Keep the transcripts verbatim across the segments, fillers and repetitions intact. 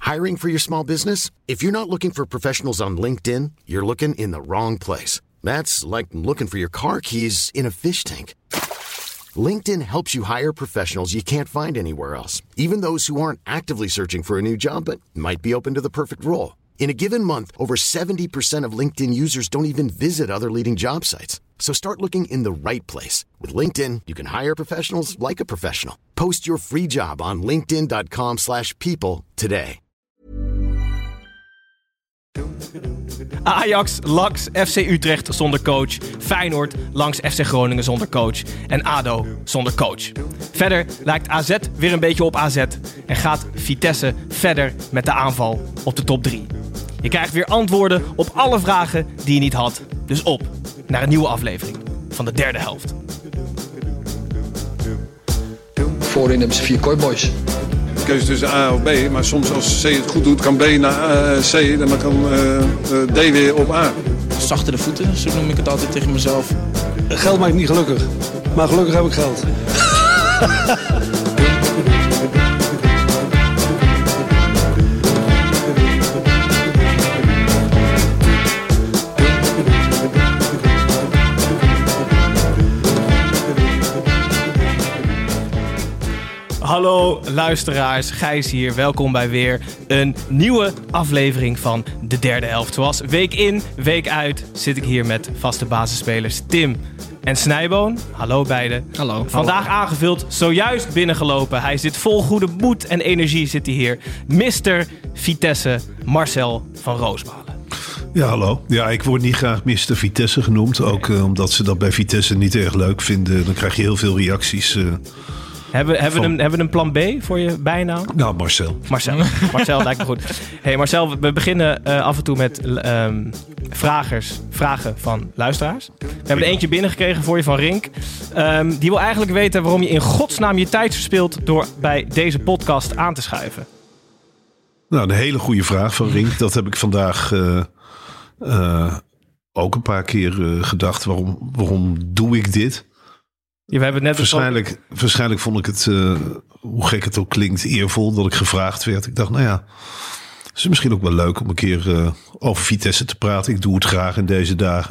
Hiring for your small business? If you're not looking for professionals on LinkedIn, you're looking in the wrong place. That's like looking for your car keys in a fish tank. LinkedIn helps you hire professionals you can't find anywhere else, even those who aren't actively searching for a new job but might be open to the perfect role. In a given month, over seventy percent of LinkedIn users don't even visit other leading job sites. So start looking in the right place. With LinkedIn, you can hire professionals like a professional. Post your free job on linkedin.com slash people today. Ajax langs F C Utrecht zonder coach. Feyenoord langs F C Groningen zonder coach. En A D O zonder coach. Verder lijkt A Z weer een beetje op A Z. En gaat Vitesse verder met de aanval op de top drie. Je krijgt weer antwoorden op alle vragen die je niet had. Dus op naar een nieuwe aflevering van de derde helft. Voorin hebben ze vier kooiboys. Keuze tussen A of B, maar soms als C het goed doet, kan B naar uh, C en dan kan uh, D weer op A. Zachtere voeten, zo noem ik het altijd tegen mezelf. Geld maakt niet gelukkig, maar gelukkig heb ik geld. Hallo luisteraars, Gijs hier. Welkom bij weer een nieuwe aflevering van de derde helft. Zoals week in, week uit zit ik hier met vaste basisspelers Tim en Snijboon. Hallo beiden. Hallo. Vandaag Hallo. Aangevuld, zojuist binnengelopen. Hij zit vol goede moed en energie zit hij hier. mister Vitesse, Marcel van Roosmalen. Ja, hallo. Ja, ik word niet graag mister Vitesse genoemd. Ook uh, omdat ze dat bij Vitesse niet erg leuk vinden. Dan krijg je heel veel reacties. Uh, Hebben, hebben, van... we een, hebben we een plan B voor je bijnaam? Nou, Marcel. Marcel, Marcel lijkt me goed. Hey Marcel, we beginnen uh, af en toe met um, vragers, vragen van luisteraars. We hebben er eentje binnengekregen voor je van Rink. Um, die wil eigenlijk weten waarom je in godsnaam je tijd verspilt door bij deze podcast aan te schuiven. Nou, een hele goede vraag van Rink. Dat heb ik vandaag uh, uh, ook een paar keer uh, gedacht. Waarom, waarom doe ik dit? Ja, we hebben net waarschijnlijk, al... waarschijnlijk vond ik het, uh, hoe gek het ook klinkt, eervol dat ik gevraagd werd. Ik dacht, nou ja, het is misschien ook wel leuk om een keer uh, over Vitesse te praten. Ik doe het graag in deze dagen.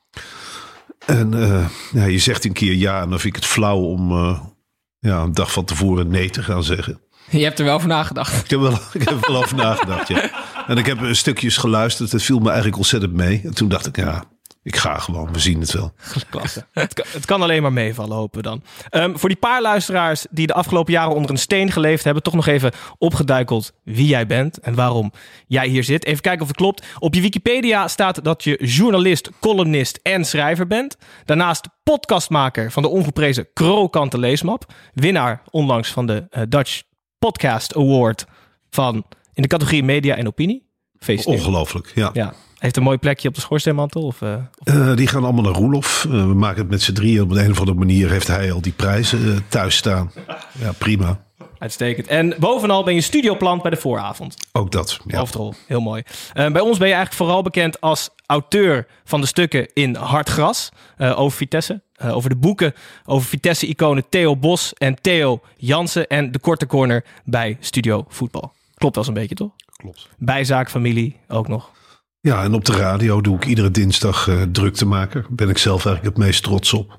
En uh, ja, je zegt een keer ja en dan vind ik het flauw om uh, ja, een dag van tevoren nee te gaan zeggen. Je hebt er wel over nagedacht. Ik heb, wel, ik heb er wel over nagedacht, ja. En ik heb stukjes geluisterd. Het viel me eigenlijk ontzettend mee. En toen dacht ik, ja... Ik ga gewoon, we zien het wel. Klasse. Het, kan, het kan alleen maar meevallen, hopen we dan. Um, voor die paar luisteraars die de afgelopen jaren onder een steen geleefd hebben, toch nog even opgeduikeld wie jij bent en waarom jij hier zit. Even kijken of het klopt. Op je Wikipedia staat dat je journalist, columnist en schrijver bent. Daarnaast podcastmaker van de ongeprezen Krokante Leesmap. Winnaar onlangs van de uh, Dutch Podcast Award van in de categorie Media en Opinie. Feliciteer. Ongelooflijk, ja. ja. Heeft een mooi plekje op de schoorsteenmantel? Of, uh, of... Uh, die gaan allemaal naar Roelof. Uh, we maken het met z'n drieën. Op een of andere manier heeft hij al die prijzen uh, thuis staan. Ja, prima. Uitstekend. En bovenal ben je studioplant bij de vooravond. Ook dat, ja. Hoofdrol, heel mooi. Uh, bij ons ben je eigenlijk vooral bekend als auteur van de stukken in Hard Gras. Uh, over Vitesse. Uh, over de boeken over Vitesse-iconen Theo Bos en Theo Jansen. En de korte corner bij Studio Voetbal. Klopt wel eens een beetje, toch? Klopt. Bijzaak, familie ook nog. Ja, en op de radio doe ik iedere dinsdag uh, druktemaker. Daar ben ik zelf eigenlijk het meest trots op.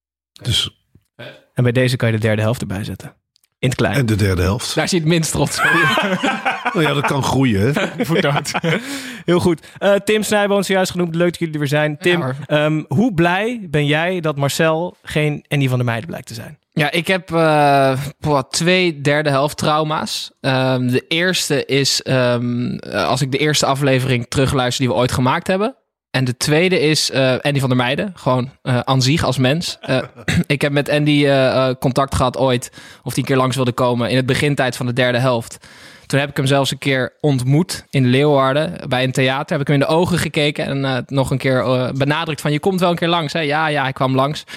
Dus... En bij deze kan je de derde helft erbij zetten. In het klein. En de derde helft. Daar zie je het minst trots op. Nou ja, dat kan groeien, hè? Voetnoot. Heel goed. Uh, Tim Snijboon, zojuist genoemd. Leuk dat jullie er weer zijn. Tim, ja, um, hoe blij ben jij dat Marcel geen Andy van der Meijden blijkt te zijn? Ja, ik heb uh, boah, twee derde helft trauma's. Um, de eerste is um, als ik de eerste aflevering terugluister die we ooit gemaakt hebben. En de tweede is uh, Andy van der Meijden. Gewoon uh, aan zich als mens. Uh, ik heb met Andy uh, uh, contact gehad ooit. Of die een keer langs wilde komen in het begintijd van de derde helft. Toen heb ik hem zelfs een keer ontmoet in Leeuwarden bij een theater. Heb ik hem in de ogen gekeken en uh, nog een keer uh, benadrukt van je komt wel een keer langs. Hè? Ja, ja, hij kwam langs.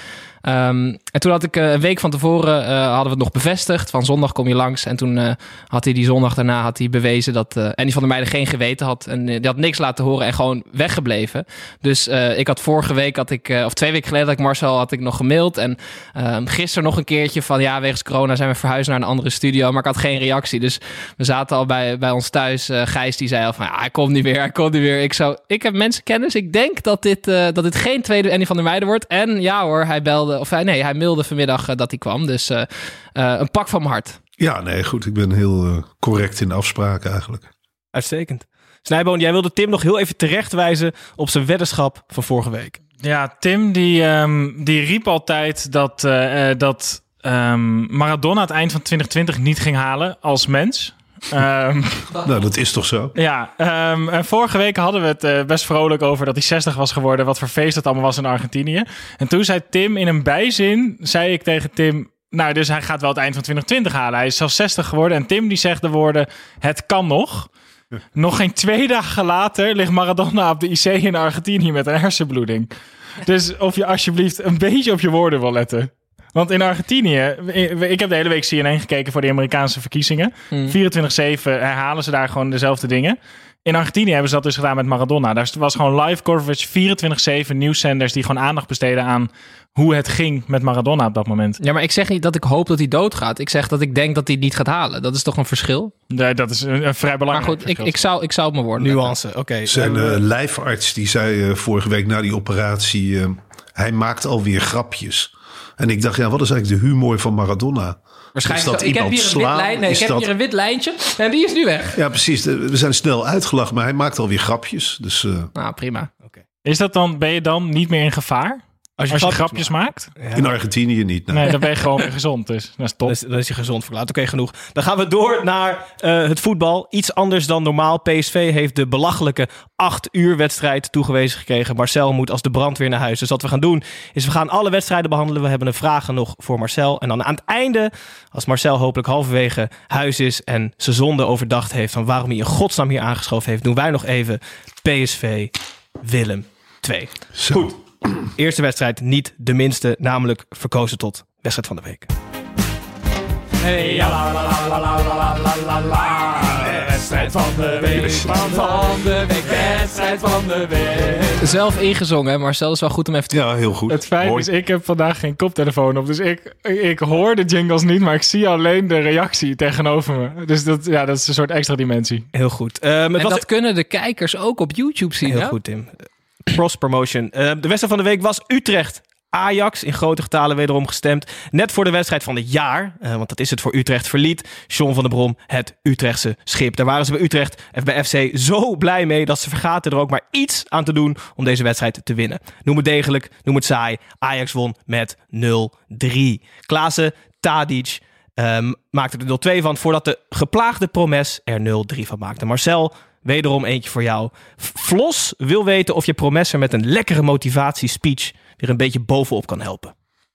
Um, en toen had ik uh, een week van tevoren uh, hadden we het nog bevestigd. Van zondag kom je langs. En toen uh, had hij die zondag daarna had hij bewezen dat uh, Andy van der Meijden geen geweten had. En uh, die had niks laten horen en gewoon weggebleven. Dus uh, ik had vorige week, had ik, uh, of twee weken geleden had ik Marcel had ik nog gemaild. En uh, gisteren nog een keertje van ja, wegens corona zijn we verhuisd naar een andere studio. Maar ik had geen reactie. Dus we zaten al bij, bij ons thuis. Uh, Gijs die zei al van ja, hij komt niet weer, hij komt niet weer. Ik, zou, ik heb mensenkennis. Ik denk dat dit, uh, dat dit geen tweede Andy van der Meijden wordt. En ja hoor, hij belde, of hij, nee, hij mailde vanmiddag uh, dat hij kwam. Dus uh, uh, een pak van mijn hart. Ja, nee, goed. Ik ben heel uh, correct in de afspraken eigenlijk. Uitstekend. Snijboon, jij wilde Tim nog heel even terechtwijzen op zijn weddenschap van vorige week. Ja, Tim die, um, die riep altijd dat, uh, uh, dat um, Maradona het eind van twintig twintig niet ging halen als mens. Um, nou, dat is toch zo? Ja, um, en vorige week hadden we het uh, best vrolijk over dat hij zestig was geworden. Wat voor feest dat allemaal was in Argentinië. En toen zei Tim in een bijzin, zei ik tegen Tim, nou, dus hij gaat wel het eind van twintig twintig halen. Hij is zelfs zestig geworden. En Tim die zegt de woorden, het kan nog. Nog geen twee dagen later ligt Maradona op de I C in Argentinië met een hersenbloeding. Dus of je alsjeblieft een beetje op je woorden wil letten. Want in Argentinië, ik heb de hele week C N N gekeken voor de Amerikaanse verkiezingen. Mm. vierentwintig zeven herhalen ze daar gewoon dezelfde dingen. In Argentinië hebben ze dat dus gedaan met Maradona. Daar was gewoon live coverage, vierentwintig zeven nieuwszenders die gewoon aandacht besteden aan hoe het ging met Maradona op dat moment. Ja, maar ik zeg niet dat ik hoop dat hij doodgaat. Ik zeg dat ik denk dat hij het niet gaat halen. Dat is toch een verschil? Nee, dat is een, een vrij belangrijk Maar goed, ik, ik, zou, ik zou het me worden. Nuance, oké. Okay. Zijn uh, lijfarts die zei uh, vorige week na die operatie, Uh, hij maakt alweer grapjes. En ik dacht, ja, wat is eigenlijk de humor van Maradona? Waarschijnlijk. Dat ik heb hier een slaan? wit lijn. Nee, ik heb dat... hier een wit lijntje en die is nu weg. Ja, precies. We zijn snel uitgelachen, maar hij maakt alweer grapjes. Dus, uh... nou, prima. Okay. Is dat dan, ben je dan niet meer in gevaar? Als je, Als je grapjes maakt? maakt? Ja. In Argentinië niet. Nee, nee dan ben je gewoon weer gezond. Dus dat is top. Dan is, dan is je gezond verklaard. Oké, okay, genoeg. Dan gaan we door naar uh, het voetbal. Iets anders dan normaal. P S V heeft de belachelijke acht uur wedstrijd toegewezen gekregen. Marcel moet als de brandweer naar huis. Dus wat we gaan doen, is we gaan alle wedstrijden behandelen. We hebben een vragen nog voor Marcel. En dan aan het einde, als Marcel hopelijk halverwege huis is en zijn zonde overdacht heeft van waarom hij in godsnaam hier aangeschoven heeft, doen wij nog even P S V Willem twee. Zo. Goed. Eerste wedstrijd, niet de minste, namelijk verkozen tot wedstrijd van de week. Hey, ja, la, la, la, la, la, la, la, la. Wedstrijd van de week, van, van de week, wedstrijd van de week. Zelf ingezongen, hè? Marcel, is wel goed om even te... Ja, heel goed. Het feit Mooi. is, ik heb vandaag geen koptelefoon op, dus ik, ik hoor de jingles niet, maar ik zie alleen de reactie tegenover me. Dus dat, ja, dat is een soort extra dimensie. Heel goed. Um, het en was... dat kunnen de kijkers ook op YouTube zien, Heel ja? goed, Tim. Cross promotion. Uh, de wedstrijd van de week was Utrecht. Ajax, in grote getalen wederom gestemd. Net voor de wedstrijd van het jaar, uh, want dat is het voor Utrecht, verliet John van der Brom het Utrechtse schip. Daar waren ze bij Utrecht en bij F C zo blij mee dat ze vergaten er ook maar iets aan te doen om deze wedstrijd te winnen. Noem het degelijk, noem het saai. Ajax won met nul drie. Klaassen, Tadic um, maakte er nul twee van voordat de geplaagde Promes er nul drie van maakte. Marcel, wederom eentje voor jou. Vlos wil weten of je Promes er met een lekkere motivatiespeech weer een beetje bovenop kan helpen.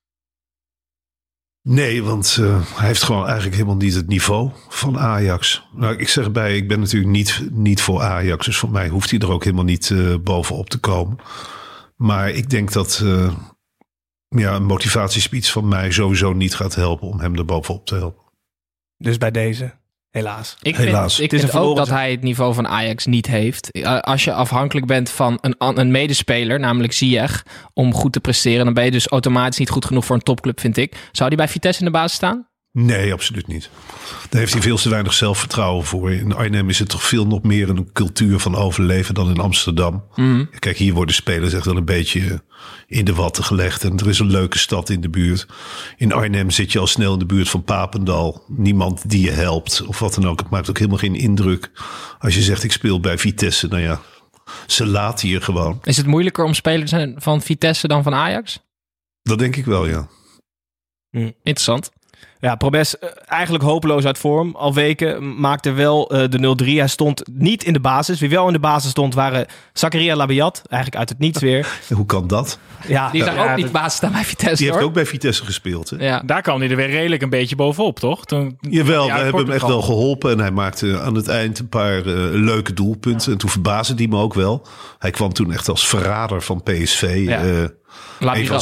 Nee, want uh, hij heeft gewoon eigenlijk helemaal niet het niveau van Ajax. Nou, ik zeg bij, ik ben natuurlijk niet, niet voor Ajax. Dus voor mij hoeft hij er ook helemaal niet uh, bovenop te komen. Maar ik denk dat uh, ja, een motivatiespeech van mij sowieso niet gaat helpen om hem er bovenop te helpen. Dus bij deze... Helaas. Ik Helaas. vind, ik vind ook dat hij het niveau van Ajax niet heeft. Als je afhankelijk bent van een, een medespeler, namelijk Ziyech, om goed te presteren, dan ben je dus automatisch niet goed genoeg voor een topclub, vind ik. Zou die bij Vitesse in de basis staan? Nee, absoluut niet. Daar heeft hij veel te weinig zelfvertrouwen voor. In Arnhem is het toch veel nog meer een cultuur van overleven dan in Amsterdam. Mm. Kijk, hier worden spelers echt wel een beetje in de watten gelegd. En er is een leuke stad in de buurt. In Arnhem zit je al snel in de buurt van Papendal. Niemand die je helpt of wat dan ook. Het maakt ook helemaal geen indruk als je zegt ik speel bij Vitesse. Nou ja, ze laten hier gewoon. Is het moeilijker om speler te zijn van Vitesse dan van Ajax? Dat denk ik wel, ja. Mm. Interessant. Ja, Promes uh, eigenlijk hopeloos uit vorm. Al weken maakte wel uh, de nul drie. Hij stond niet in de basis. Wie wel in de basis stond waren Zakaria Labiat. Eigenlijk uit het niets weer. Hoe kan dat? Ja, die zijn ja, ook ja, niet de basis staan bij Vitesse. Die hoor. heeft ook bij Vitesse gespeeld. Hè? Ja. Daar kwam hij er weer redelijk een beetje bovenop, toch? Toen, Jawel, ja, we hebben hem echt wel geholpen. En hij maakte aan het eind een paar uh, leuke doelpunten. Ja. En toen verbaasde hij me ook wel. Hij kwam toen echt als verrader van P S V. Ja. Uh, Labiat, hè?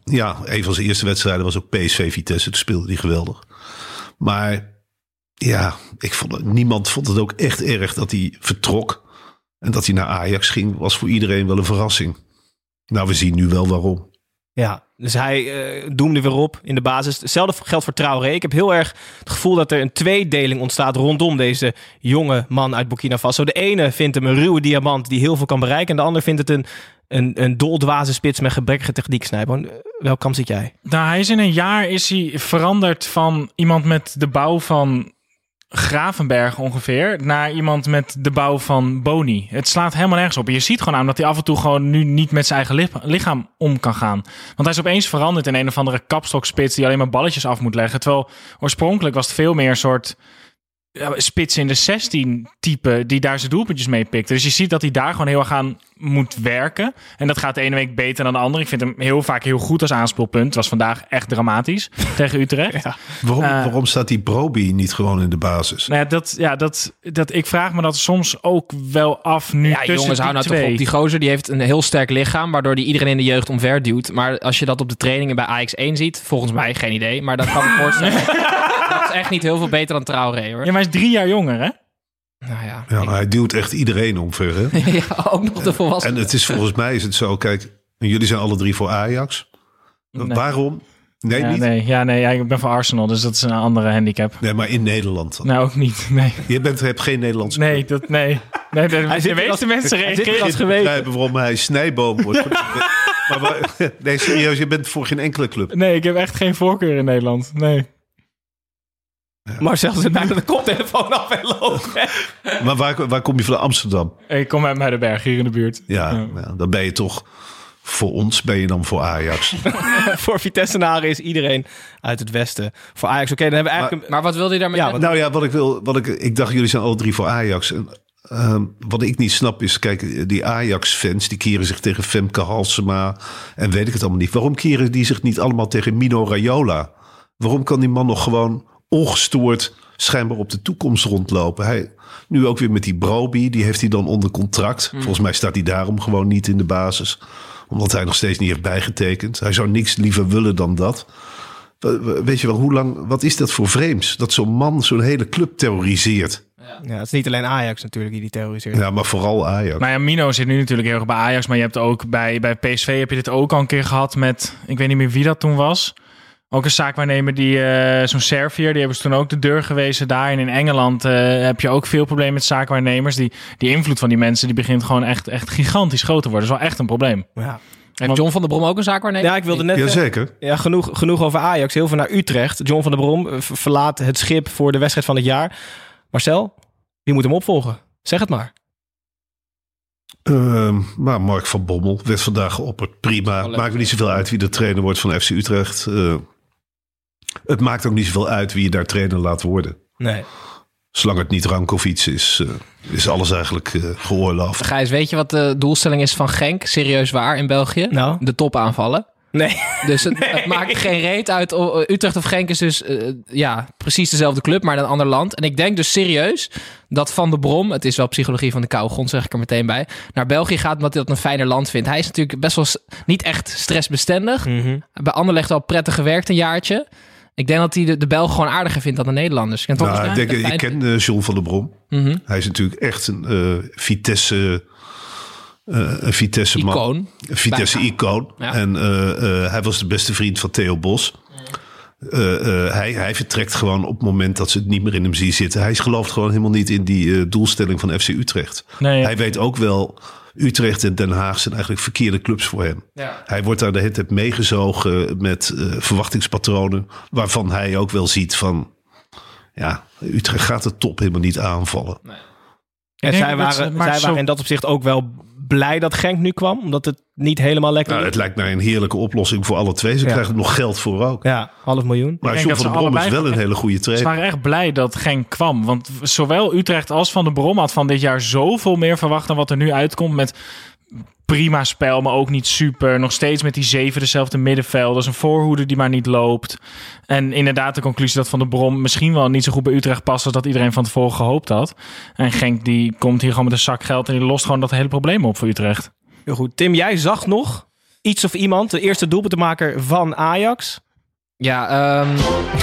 ja, een van zijn eerste wedstrijden was ook P S V Vitesse. Toen speelde hij geweldig. Maar ja, ik vond het, niemand vond het ook echt erg dat hij vertrok. En dat hij naar Ajax ging, was voor iedereen wel een verrassing. Nou, we zien nu wel waarom. Ja, dus hij uh, doemde weer op in de basis. Hetzelfde geldt voor Traoré. Ik heb heel erg het gevoel dat er een tweedeling ontstaat rondom deze jonge man uit Burkina Faso. De ene vindt hem een ruwe diamant die heel veel kan bereiken. En de ander vindt het een, een, een doldwaze spits met gebrekkige techniek. Snijboon, welk kant zit jij? Nou, hij is in een jaar is hij veranderd van iemand met de bouw van Gravenberg ongeveer naar iemand met de bouw van Boni. Het slaat helemaal nergens op. En je ziet gewoon aan dat hij af en toe gewoon nu niet met zijn eigen lichaam om kan gaan. Want hij is opeens veranderd in een of andere kapstokspits die alleen maar balletjes af moet leggen. Terwijl oorspronkelijk was het veel meer een soort spits in de zestien type die daar zijn doelpuntjes mee pikte. Dus je ziet dat hij daar gewoon heel erg aan moet werken. En dat gaat de ene week beter dan de andere. Ik vind hem heel vaak heel goed als aanspeelpunt. Het was vandaag echt dramatisch tegen Utrecht. Ja. Waarom, uh, waarom staat die Broby niet gewoon in de basis? Nou ja, dat, ja dat, dat, ik vraag me dat soms ook wel af nu ja, tussen jongens, hou nou twee. toch op. Die gozer die heeft een heel sterk lichaam, waardoor die iedereen in de jeugd omver duwt. Maar als je dat op de trainingen bij Ajax één ziet, volgens mij geen idee. Maar dat kan ik me voorstellen. Dat is echt niet heel veel beter dan Traoré, hoor. Ja, maar hij is drie jaar jonger, hè? Nou ja, ja, maar hij duwt echt iedereen omver, hè? ja, ook nog de volwassenen. En het is volgens mij is het zo, kijk, jullie zijn alle drie voor Ajax. Nee. Waarom? Nee, ja, niet? Nee, ja, nee ja, ik ben voor Arsenal, dus dat is een andere handicap. Nee, maar in Nederland dan? Nou, ook niet, nee. Je bent, hebt geen Nederlandse Nee, dat, nee. nee de, de meeste als, mensen reageren als geweten. begrijpen waarom hij Snijboom wordt. maar, maar, nee, serieus, je bent voor geen enkele club. Nee, ik heb echt geen voorkeur in Nederland, nee. Ja. Marcel zit bijna de koptelefoon af en loopt. Maar waar, waar kom je van Amsterdam? Ik kom uit Muidenberg, hier in de buurt. Ja, ja. ja, dan ben je toch... Voor ons ben je dan voor Ajax. Voor Vitessenaren is iedereen uit het westen voor Ajax. Oké, okay, dan hebben we eigenlijk... Maar, maar wat wilde je daarmee? Ja, wat... Nou ja, wat ik wil... Wat ik, ik dacht, jullie zijn alle drie voor Ajax. En, um, wat ik niet snap is... Kijk, die Ajax-fans... die keren zich tegen Femke Halsema... en weet ik het allemaal niet. Waarom keren die zich niet allemaal tegen Mino Raiola? Waarom kan die man nog gewoon... ongestoord schijnbaar op de toekomst rondlopen? Hij, nu ook weer met die Broby... die heeft hij dan onder contract. Mm. Volgens mij staat hij daarom gewoon niet in de basis... Omdat hij nog steeds niet heeft bijgetekend. Hij zou niks liever willen dan dat. Weet je wel, hoe lang, wat is dat voor vreemds? Dat zo'n man zo'n hele club terroriseert. Ja, ja, het is niet alleen Ajax natuurlijk die die terroriseert. Ja, maar vooral Ajax. Nou ja, Mino zit nu natuurlijk heel erg bij Ajax. Maar je hebt ook bij, bij P S V heb je dit ook al een keer gehad met... Ik weet niet meer wie dat toen was... Ook een zaakwaarnemer, die uh, zo'n Servier, die hebben ze toen ook de deur gewezen daar. En in Engeland uh, heb je ook veel problemen met zaakwaarnemers. Die, die invloed van die mensen, die begint gewoon echt, echt gigantisch groot te worden. Dat is wel echt een probleem. Ja. Heeft John van der Brom ook een zaakwaarnemer? Ja, ik wilde net... Jazeker. Ja, genoeg, genoeg over Ajax. Heel veel naar Utrecht. John van der Brom verlaat het schip voor de wedstrijd van het jaar. Marcel, wie moet hem opvolgen? Zeg het maar. Uh, maar Mark van Bommel werd vandaag geopperd. Prima. Maakt me niet zoveel uit wie de trainer wordt van F C Utrecht. Uh, het maakt ook niet zoveel uit wie je daar trainer laat worden. Nee. Zolang het niet Rankovic is, uh, is alles eigenlijk uh, geoorloofd. Gijs, weet je wat de doelstelling is van Genk? Serieus waar in België? Nou? De top aanvallen. Nee. Dus het, nee. het maakt geen reet uit. Utrecht of Genk is dus uh, ja, precies dezelfde club, maar in een ander land. En ik denk dus serieus dat Van der Brom, het is wel psychologie van de koude grond, zeg ik er meteen bij, naar België gaat omdat hij dat een fijner land vindt. Hij is natuurlijk best wel niet echt stressbestendig. Mm-hmm. Bij Anderlecht al prettig gewerkt een jaartje. Ik denk dat hij de, de Belgen gewoon aardiger vindt dan de Nederlanders. Ik, nou, ik, denk, ik ken uh, John van der Brom. Mm-hmm. Hij is natuurlijk echt een uh, Vitesse... Uh, een Vitesse man. Icoon. Een Vitesse Bijna. icoon. Ja. En uh, uh, hij was de beste vriend van Theo Bos. Uh, uh, hij, hij vertrekt gewoon op het moment dat ze het niet meer in hem zien zitten. Hij gelooft gewoon helemaal niet in die uh, doelstelling van F C Utrecht. Nee, ja. Hij weet ook wel, Utrecht en Den Haag zijn eigenlijk verkeerde clubs voor hem. Ja. Hij wordt daar de hele tijd meegezogen met uh, verwachtingspatronen. Waarvan hij ook wel ziet van, ja, Utrecht gaat de top helemaal niet aanvallen. Nee. En zij waren, zij waren zo... in dat opzicht ook wel blij dat Genk nu kwam, omdat het niet helemaal lekker nou, het lijkt mij een heerlijke oplossing voor alle twee. Ze ja. krijgen er nog geld voor ook. Ja, half miljoen. Maar John van der Brom is wel een hele goede trainer. Ze waren echt blij dat Genk kwam. Want zowel Utrecht als Van der Brom had van dit jaar zoveel meer verwacht dan wat er nu uitkomt met prima spel, maar ook niet super. Nog steeds met die zeven dezelfde middenvelders. Een voorhoede die maar niet loopt. En inderdaad de conclusie dat Van der Brom misschien wel niet zo goed bij Utrecht past als dat iedereen van tevoren gehoopt had. En Genk die komt hier gewoon met een zak geld en die lost gewoon dat hele probleem op voor Utrecht. Heel goed. Tim, jij zag nog iets of iemand, de eerste doelpuntenmaker van Ajax? Ja, um...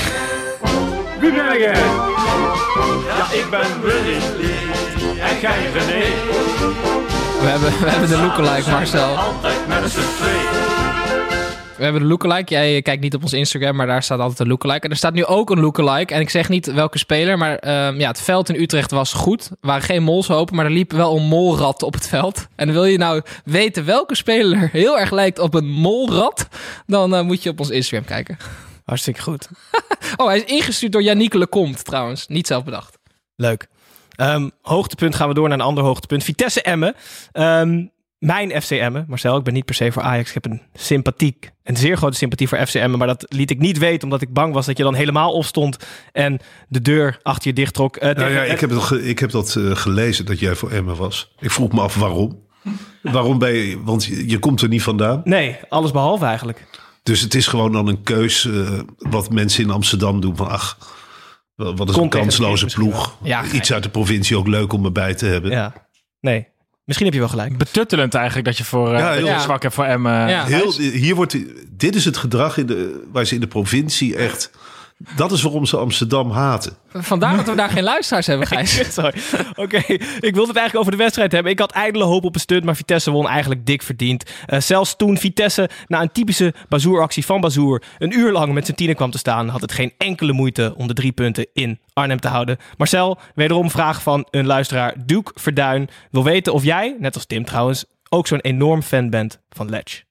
Wie ben jij? Ja, ik ben Willy. En jij René. We hebben, we hebben de lookalike, Marcel. Altijd met z'n twee. We hebben de lookalike. Jij kijkt niet op ons Instagram, maar daar staat altijd een lookalike. En er staat nu ook een lookalike. En ik zeg niet welke speler, maar um, ja, het veld in Utrecht was goed. Er waren geen molshopen, maar er liep wel een molrat op het veld. En wil je nou weten welke speler heel erg lijkt op een molrat, dan uh, moet je op ons Instagram kijken. Hartstikke goed. Oh, hij is ingestuurd door Yannick Lecomte trouwens. Niet zelf bedacht. Leuk. Um, hoogtepunt gaan we door naar een ander hoogtepunt. Vitesse Emmen. Um, mijn F C Emmen. Marcel, ik ben niet per se voor Ajax. Ik heb een sympathiek, een zeer grote sympathie voor F C Emmen. Maar dat liet ik niet weten, omdat ik bang was dat je dan helemaal opstond en de deur achter je dicht trok. Uh, nou ja, ik heb, het ge- ik heb dat uh, gelezen, dat jij voor Emmen was. Ik vroeg me af waarom. Waarom ben je... Want je, je komt er niet vandaan. Nee, alles behalve eigenlijk. Dus het is gewoon dan een keus uh, wat mensen in Amsterdam doen van ach, wat is een kansloze ploeg. Ja, iets uit de provincie ook leuk om erbij te hebben. Ja, nee. Misschien heb je wel gelijk. Betuttelend eigenlijk dat je voor uh, ja, heel ja. zwak hebt voor Emmen. Ja. Heel, hier wordt, dit is het gedrag in de, waar ze in de provincie echt... Dat is waarom ze Amsterdam haten. Vandaar dat we daar geen luisteraars hebben, Gijs. Sorry. Oké, okay. Ik wilde het eigenlijk over de wedstrijd hebben. Ik had ijdele hoop op een stunt, maar Vitesse won eigenlijk dik verdiend. Uh, zelfs toen Vitesse na een typische Bazoer-actie van Bazoer een uur lang met zijn tienen kwam te staan, had het geen enkele moeite om de drie punten in Arnhem te houden. Marcel, wederom vraag van een luisteraar. Duke Verduin wil weten of jij, net als Tim trouwens, ook zo'n enorm fan bent van Ledge.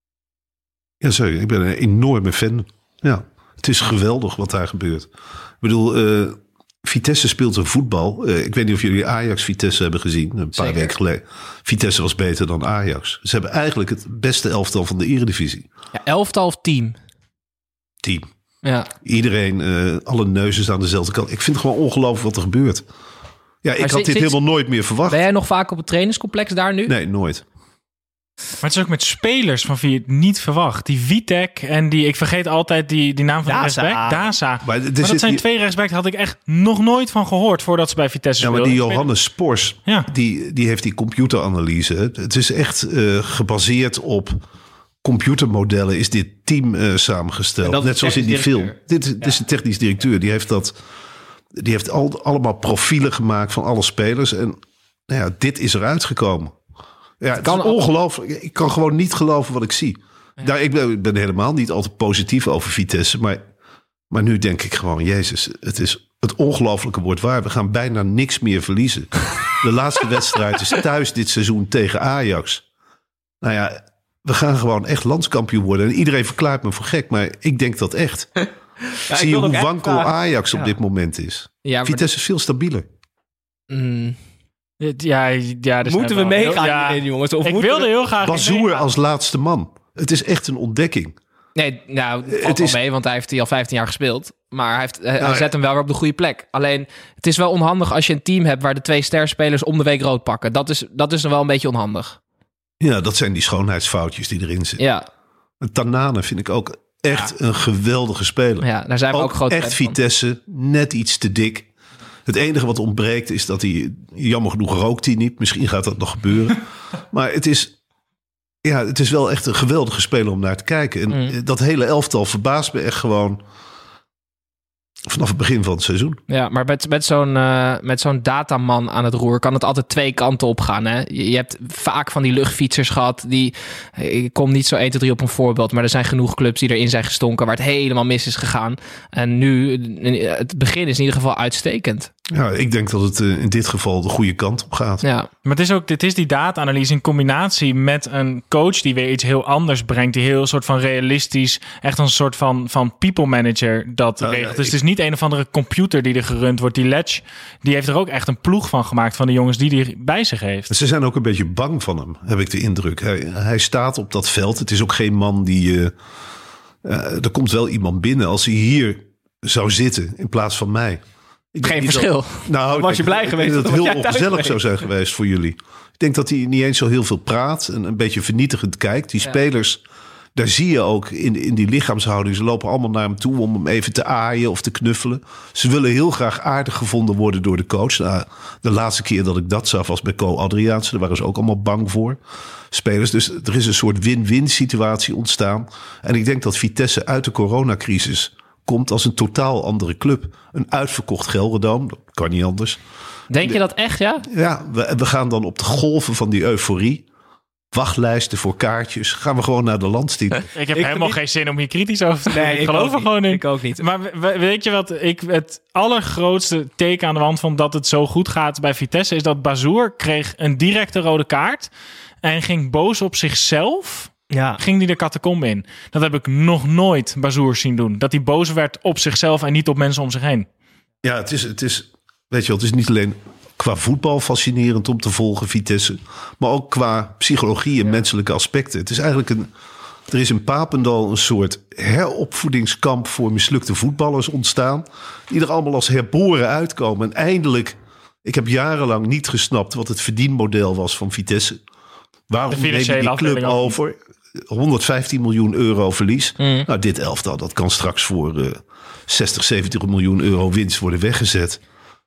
Ja, sorry. Ik ben een enorme fan. Ja. Het is geweldig wat daar gebeurt. Ik bedoel, uh, Vitesse speelt een voetbal. Uh, ik weet niet of jullie Ajax-Vitesse hebben gezien. Een paar Zeker. weken geleden. Vitesse was beter dan Ajax. Ze hebben eigenlijk het beste elftal van de Eredivisie. Ja, elftal of team? Team. Ja. Iedereen, uh, alle neuzen staan aan dezelfde kant. Ik vind het gewoon ongelooflijk wat er gebeurt. Ja, ik Maar had zit- dit zit- helemaal nooit meer verwacht. Ben jij nog vaak op het trainingscomplex daar nu? Nee, nooit. Maar het is ook met spelers van wie je het niet verwacht. Die Vitek en die, ik vergeet altijd die, die naam van de Daza. rechtsback. Daza. Maar, Maar, er dat zit zijn die- twee rechtsbacks, daar had ik echt nog nooit van gehoord voordat ze bij Vitesse Ja, maar speelden. die Johannes Spors, Ja. die, die heeft die computeranalyse. Het is echt uh, gebaseerd op computermodellen is dit team uh, samengesteld. En dat is Net zoals in die technisch film. directeur. Dit, dit is een technisch directeur. Die heeft dat. Die heeft al, allemaal profielen gemaakt van alle spelers. En nou ja, dit is eruit gekomen. Ja, het kan is ongelooflijk. Ik kan gewoon niet geloven wat ik zie. Ja. Nou, ik, ben, ik ben helemaal niet altijd positief over Vitesse. Maar, maar nu denk ik gewoon, Jezus, het is het ongelooflijke wordt waar. We gaan bijna niks meer verliezen. De laatste wedstrijd is thuis dit seizoen tegen Ajax. Nou ja, we gaan gewoon echt landskampioen worden. En iedereen verklaart me voor gek, maar ik denk dat echt. Ja, Zie ik je wil hoe ook wankel echt vragen. Ajax op Ja. dit moment is. Ja, maar Vitesse is veel stabieler. Mm, Ja, ja, dus Moeten we nou wel- meegaan Ja, hierin, jongens? Of ik moeten wilde we- heel graag... Bazoer als laatste man. Het is echt een ontdekking. nee, nou, het valt Het wel is- mee, want hij heeft die al vijftien jaar gespeeld. Maar hij, heeft, hij, hij Nou, zet hem wel weer op de goede plek. Alleen, het is wel onhandig als je een team hebt waar de twee sterspelers om de week rood pakken. Dat is, dat is dan wel een beetje onhandig. Ja, dat zijn die schoonheidsfoutjes die erin zitten. Ja, Tanane vind ik ook echt een geweldige speler. ja daar zijn we ook, ook groot echt fan van. Vitesse, net iets te dik. Het enige wat ontbreekt is dat hij, jammer genoeg rookt hij niet. Misschien gaat dat nog gebeuren. Maar het is, ja, het is wel echt een geweldige speler om naar te kijken. En Mm. dat hele elftal verbaast me echt gewoon vanaf het begin van het seizoen. Ja, maar met, met zo'n eh, met zo'n dataman aan het roer kan het altijd twee kanten op gaan. Hè? Je, je hebt vaak van die luchtfietsers gehad. Die, ik kom niet zo één, twee, drie op een voorbeeld. Maar er zijn genoeg clubs die erin zijn gestonken waar het helemaal mis is gegaan. En nu, het begin is in ieder geval uitstekend. Ja, ik denk dat het uh, in dit geval de goede kant op gaat. Ja, Maar het is ook, dit is die data-analyse in combinatie met een coach die weer iets heel anders brengt. Die heel soort van realistisch, echt een soort van, van people manager dat Ja, regelt. ja, dus ik- het is niet een of andere computer die er gerund wordt. Die Ledge, die heeft er ook echt een ploeg van gemaakt van de jongens die hij bij zich heeft. Ze zijn ook een beetje bang van hem, heb ik de indruk. Hij, hij staat op dat veld. Het is ook geen man die... Uh, uh, er komt wel iemand binnen als hij hier zou zitten in plaats van mij. Ik denk geen niet verschil. Dat, nou, Was je ik- blij ik geweest denk dat dat het jij heel thuis ongezellig bleef? zou zijn geweest voor jullie. Ik denk dat hij niet eens zo heel veel praat en een beetje vernietigend kijkt. Die Ja. spelers daar zie je ook in, in die lichaamshouding. Ze lopen allemaal naar hem toe om hem even te aaien of te knuffelen. Ze willen heel graag aardig gevonden worden door de coach. Nou, de laatste keer dat ik dat zag was bij Co Adriaanse. Daar waren ze ook allemaal bang voor. Spelers. Dus er is een soort win-win situatie ontstaan. En ik denk dat Vitesse uit de coronacrisis komt als een totaal andere club. Een uitverkocht Gelredome. Dat kan niet anders. Denk je dat echt, ja? Ja, we, we gaan dan op de golven van die euforie. Wachtlijsten voor kaartjes. Gaan we gewoon naar de landstitel. Ik heb Ik helemaal niet- geen zin om hier kritisch over te doen. Nee, ik ik geloof ook er gewoon niet. in. Ik ook niet. Maar we- weet je wat ik het allergrootste teken aan de wand vond dat het zo goed gaat bij Vitesse is dat Bazoer kreeg een directe rode kaart en ging boos op zichzelf. Ja. Ging hij de catacombe in. Dat heb ik nog nooit Bazoer zien doen. Dat hij boos werd op zichzelf en niet op mensen om zich heen. Ja, het is, het is, weet je wel, het is niet alleen qua voetbal fascinerend om te volgen, Vitesse. Maar ook qua psychologie en menselijke aspecten. Het is eigenlijk een, er is in Papendal een soort heropvoedingskamp voor mislukte voetballers ontstaan. Die er allemaal als herboren uitkomen. En eindelijk, ik heb jarenlang niet gesnapt wat het verdienmodel was van Vitesse. Waarom De neem je financiële die club afdeling ook niet. over? honderdvijftien miljoen euro verlies. Mm. Nou, dit elftal, dat kan straks voor uh, zestig, zeventig miljoen euro winst worden weggezet.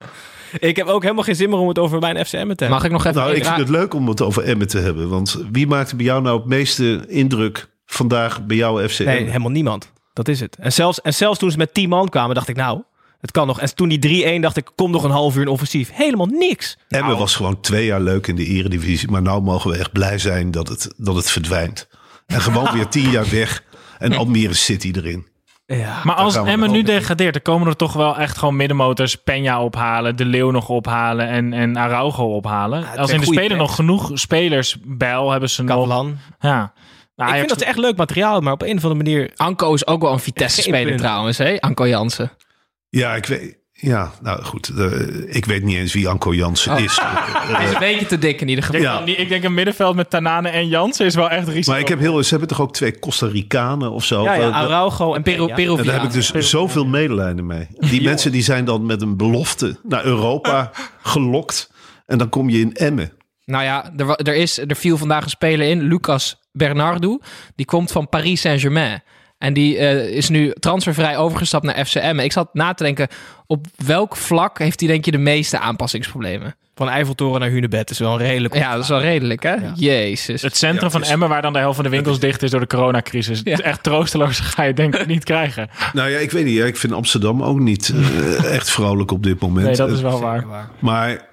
Ik heb ook helemaal geen zin meer om het over mijn F C Emmen te hebben. Mag ik nog even... Nou, ik één- vind het leuk om het over Emmen te hebben. Want wie maakte bij jou nou het meeste indruk vandaag bij jouw F C Nee, Emmen? helemaal niemand. Dat is het. En zelfs, en zelfs toen ze met tien man kwamen, dacht ik nou, het kan nog. En toen die drie-een dacht ik, kom nog een half uur in offensief. Helemaal niks. Emmen Nou, was gewoon twee jaar leuk in de eredivisie. Maar nou mogen we echt blij zijn dat het, dat het verdwijnt. En gewoon weer tien jaar weg. En Almere City erin. Ja. Maar als gaan we Emmen ook nu mee. degradeert, dan komen er toch wel echt gewoon middenmotors. Peña ophalen, De Leeuw nog ophalen en, en Araujo ophalen. het als zijn in de goede spelen nog backs. genoeg spelers. Bijl hebben ze nog. Kaplan. Ja. Nou, Ik Ajax- vind dat ze echt leuk materiaal, maar op een of andere manier... Anko is ook wel een Geen Vitesse-speler punt. trouwens, hè? Anko Jansen. Ja, ik weet... Ja, nou goed. Uh, ik weet niet eens wie Anko Jansen Oh. is. Hij is een beetje te dik in ieder geval. Ik, Ja. denk, ik denk een middenveld met Tanane en Jansen is wel echt risico. Maar ik heb heel... Ze hebben toch ook twee Costa Ricanen of zo? Ja, ja, Uh, Araujo en Peru, Peña. Peru, En daar heb ik dus zoveel medelijden mee. Die mensen die zijn dan met een belofte naar Europa gelokt. En dan kom je in Emmen. Nou ja, er, wa- er, is, er viel vandaag een speler in, Lucas Bernardo. Die komt van Paris Saint-Germain. En die uh, is nu transfervrij overgestapt naar F C Emmen. Ik zat na te denken, op welk vlak heeft hij denk je de meeste aanpassingsproblemen? Van Eiffeltoren naar Hunebed is wel een redelijk... Ja, dat is wel redelijk, hè? Ja. Jezus. Het centrum Ja, het van is- Emmen, waar dan de helft van de winkels dicht is door de coronacrisis. Het is Ja. echt troosteloos, ga je denk ik niet krijgen. Nou ja, ik weet niet. Ja, ik vind Amsterdam ook niet uh, echt vrolijk op dit moment. Nee, dat is wel Zeker waar. waar. Maar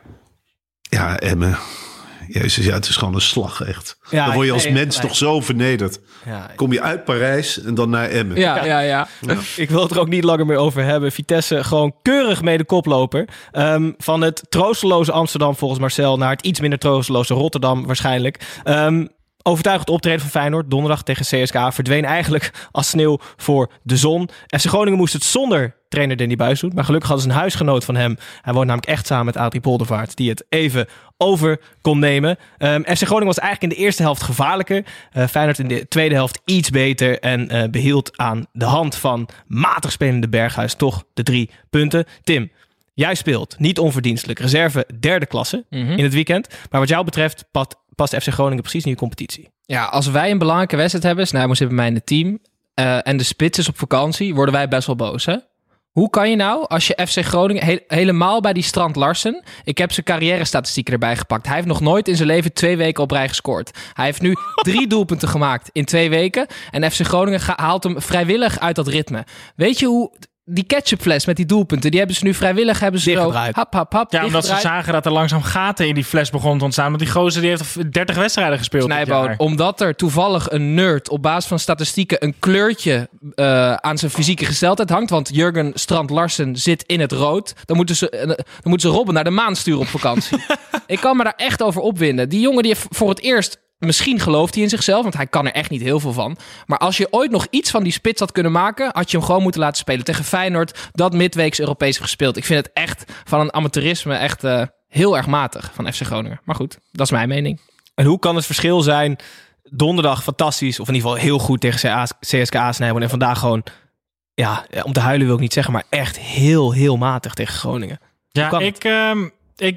ja, Emmen. Jezus, ja, het is gewoon een slag echt. Ja, dan word je als nee, mens gelijk. toch zo vernederd. Ja, Kom je uit Parijs en dan naar Emmen. Ja, ja, ja. ik wil het er ook niet langer meer over hebben. Vitesse gewoon keurig mede koploper. Um, van het troosteloze Amsterdam volgens Marcel naar het iets minder troosteloze Rotterdam waarschijnlijk. Um, overtuigend optreden van Feyenoord donderdag tegen C S K A verdween eigenlijk als sneeuw voor de zon. F C Groningen moest het zonder trainer Danny Buijs doen, maar gelukkig hadden ze een huisgenoot van hem. Hij woont namelijk echt samen met Adrie Poldervaart, die het even over kon nemen. Um, F C Groningen was eigenlijk in de eerste helft gevaarlijker. Uh, Feyenoord in de tweede helft iets beter en uh, behield aan de hand van matig spelende Berghuis toch de drie punten. Tim, jij speelt niet onverdienstelijk reserve derde klasse Mhm. in het weekend. Maar wat jou betreft past, past F C Groningen precies in je competitie. Ja, als wij een belangrijke wedstrijd hebben, Snijboom zit bij mij in het team, uh, en de spits is op vakantie, worden wij best wel boos, hè? Hoe kan je nou, als je F C Groningen, he- helemaal bij die Strand Larsen, ik heb zijn carrière-statistieken erbij gepakt. Hij heeft nog nooit in zijn leven twee weken op rij gescoord. Hij heeft nu drie doelpunten gemaakt in twee weken. En F C Groningen ga- haalt hem vrijwillig uit dat ritme. Weet je hoe... Die ketchupfles met die doelpunten, die hebben ze nu vrijwillig hebben ze zo Dichtgedraaid. hap, hap, hap, Ja, omdat ze dichtgedraaid. zagen dat er langzaam gaten in die fles begonnen te ontstaan. Want die gozer die heeft dertig wedstrijden gespeeld dit Snijboon, jaar. omdat er toevallig een nerd op basis van statistieken een kleurtje uh, aan zijn fysieke gesteldheid hangt. Want Jurgen Strand Larsen zit in het rood. Dan moeten ze, uh, dan moeten ze Robben naar de maan sturen op vakantie. Ik kan me daar echt over opwinden. Die jongen die heeft voor het eerst... Misschien gelooft hij in zichzelf, want hij kan er echt niet heel veel van. Maar als je ooit nog iets van die spits had kunnen maken, had je hem gewoon moeten laten spelen tegen Feyenoord, dat midweeks Europees heeft gespeeld. Ik vind het echt van een amateurisme echt uh, heel erg matig van F C Groningen. Maar goed, dat is mijn mening. En hoe kan het verschil zijn? Donderdag fantastisch, of in ieder geval heel goed tegen C S K A Snijboon. En vandaag gewoon, ja, om te huilen wil ik niet zeggen, maar echt heel, heel matig tegen Groningen. Ja, kan ik, um, ik ben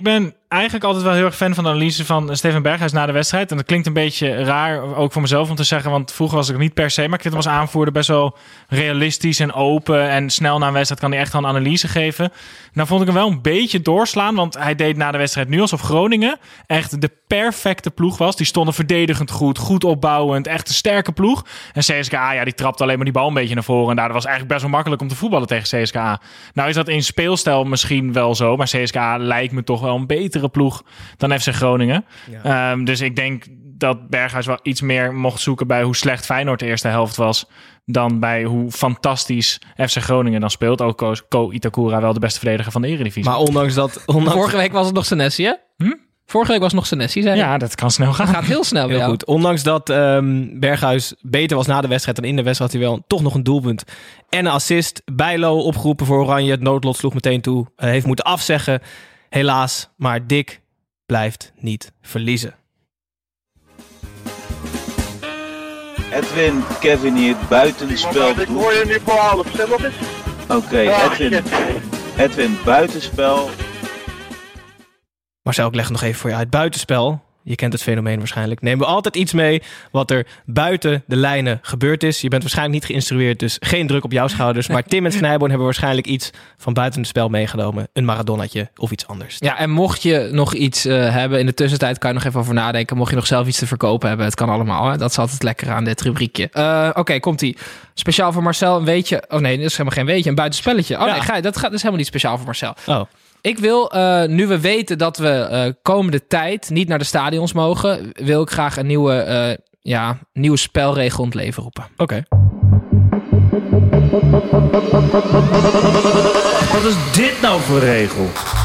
eigenlijk altijd wel heel erg fan van de analyse van Steven Berghuis na de wedstrijd. En dat klinkt een beetje raar, ook voor mezelf om te zeggen, want vroeger was ik niet per se, maar ik vind hem als aanvoerder best wel realistisch en open en snel na een wedstrijd kan hij echt wel een analyse geven. Nou vond ik hem wel een beetje doorslaan, want hij deed na de wedstrijd nu alsof Groningen echt de perfecte ploeg was. Die stonden verdedigend goed, goed opbouwend, echt een sterke ploeg. En C S K A, ja, die trapte alleen maar die bal een beetje naar voren en daardoor was eigenlijk best wel makkelijk om te voetballen tegen C S K A. Nou is dat in speelstijl misschien wel zo, maar C S K A lijkt me toch wel een betere ploeg dan F C Groningen. Ja. Um, dus ik denk dat Berghuis wel iets meer mocht zoeken bij hoe slecht Feyenoord de eerste helft was dan bij hoe fantastisch F C Groningen dan speelt. Ook koos Ko Itakura wel de beste verdediger van de Eredivisie. Maar ondanks dat... Ondanks... Vorige week was het nog Senesi, hè? Hm? Vorige week was het nog Senesi, zei je. Ja, dat kan snel gaan. Dat gaat heel snel bij heel jou. goed. Ondanks dat um, Berghuis beter was na de wedstrijd dan in de wedstrijd, had hij wel toch nog een doelpunt en een assist. Bijlo opgeroepen voor Oranje. Het noodlot sloeg meteen toe. Uh, heeft moeten afzeggen. Helaas. Maar Dick blijft niet verliezen. Edwin, Kevin hier, buitenspel. Ik hoor je nu voor half, zeg nog eens. Oké, okay, Edwin, Edwin, buitenspel. Marcel, ik leg nog even voor je uit. Buitenspel, je kent het fenomeen waarschijnlijk. Nemen we altijd iets mee wat er buiten de lijnen gebeurd is. Je bent waarschijnlijk niet geïnstrueerd, dus geen druk op jouw schouders. Maar Tim en Snijboon hebben waarschijnlijk iets van buiten het spel meegenomen. Een Maradonnatje of iets anders. Ja, en mocht je nog iets uh, hebben in de tussentijd, kan je nog even over nadenken. Mocht je nog zelf iets te verkopen hebben, het kan allemaal. Hè? Dat is altijd lekker aan dit rubriekje. Uh, Oké, okay, komt-ie. Speciaal voor Marcel een weetje. Oh nee, dat is helemaal geen weetje. Een buitenspelletje. Oh ja. nee, ga je, dat, gaat, dat is helemaal niet speciaal voor Marcel. Oh. Ik wil, uh, nu we weten dat we uh, komende tijd niet naar de stadions mogen, wil ik graag een nieuwe, uh, ja, nieuwe spelregel in het leven roepen. Oké. Okay. Wat is dit nou voor regel?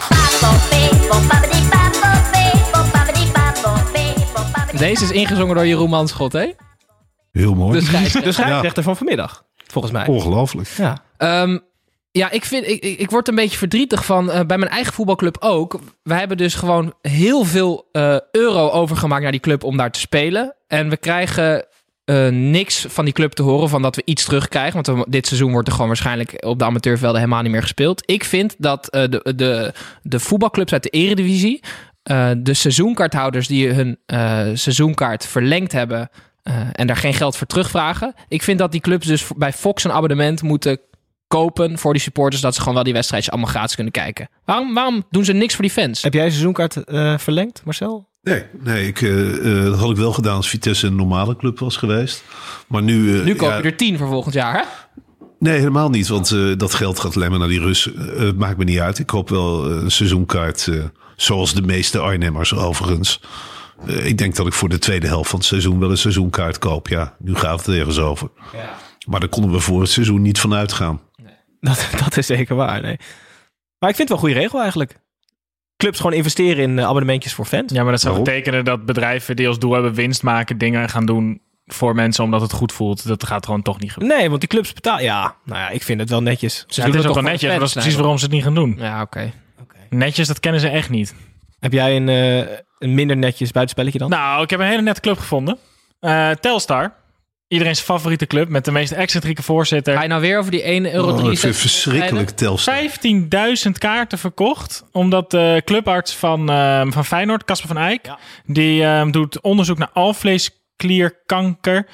Deze is ingezongen door Jeroen Manschot, hè? Heel mooi. De scheidsrechter, de scheidsrechter ja. van vanmiddag, volgens mij. Ongelooflijk. Ja. Um, Ja, ik, vind, ik, ik word een beetje verdrietig van, uh, bij mijn eigen voetbalclub ook. We hebben dus gewoon heel veel uh, euro overgemaakt naar die club om daar te spelen. En we krijgen uh, niks van die club te horen van dat we iets terugkrijgen. Want we, dit seizoen wordt er gewoon waarschijnlijk op de amateurvelden helemaal niet meer gespeeld. Ik vind dat uh, de, de, de voetbalclubs uit de Eredivisie, uh, de seizoenkaarthouders die hun uh, seizoenkaart verlengd hebben uh, en daar geen geld voor terugvragen. Ik vind dat die clubs dus bij Fox een abonnement moeten kopen voor die supporters, dat ze gewoon wel die wedstrijdjes allemaal gratis kunnen kijken. Waarom, waarom doen ze niks voor die fans? Heb jij je seizoenkaart uh, verlengd, Marcel? Nee, nee ik, uh, uh, dat had ik wel gedaan als Vitesse een normale club was geweest. Maar nu... Uh, nu koop ja, je er tien voor volgend jaar, hè? Nee, helemaal niet, want uh, dat geld gaat alleen maar naar die Russen. Uh, het maakt me niet uit. Ik koop wel een seizoenkaart, uh, zoals de meeste Arnhemmers overigens. Uh, ik denk dat ik voor de tweede helft van het seizoen wel een seizoenkaart koop. Ja, nu gaat het ergens over. Ja. Maar daar konden we voor het seizoen niet van uitgaan. Dat, dat is zeker waar, nee. Maar ik vind het wel een goede regel eigenlijk. Clubs gewoon investeren in abonnementjes voor fans. Ja, maar dat zou Waarom? betekenen dat bedrijven die als doel hebben winst maken, dingen gaan doen voor mensen omdat het goed voelt. Dat gaat gewoon toch niet gebeuren. Nee, want die clubs betalen... Ja, nou ja, ik vind het wel netjes. Ze ja, het is ook wel netjes, maar dat is precies waarom ze het niet gaan doen. Ja, oké. Okay. Okay. Netjes, dat kennen ze echt niet. Heb jij een, uh, een minder netjes buitenspelletje dan? Nou, ik heb een hele nette club gevonden. Uh, Telstar. Iedereen's favoriete club met de meest excentrieke voorzitter. Ga je nou weer over die één euro drieënzestig? Oh, ik vind verschrikkelijk Telstar. vijftienduizend kaarten verkocht. Omdat de clubarts van, uh, van Feyenoord, Casper van Eyck, ja. die uh, doet onderzoek naar alvleesklierkanker.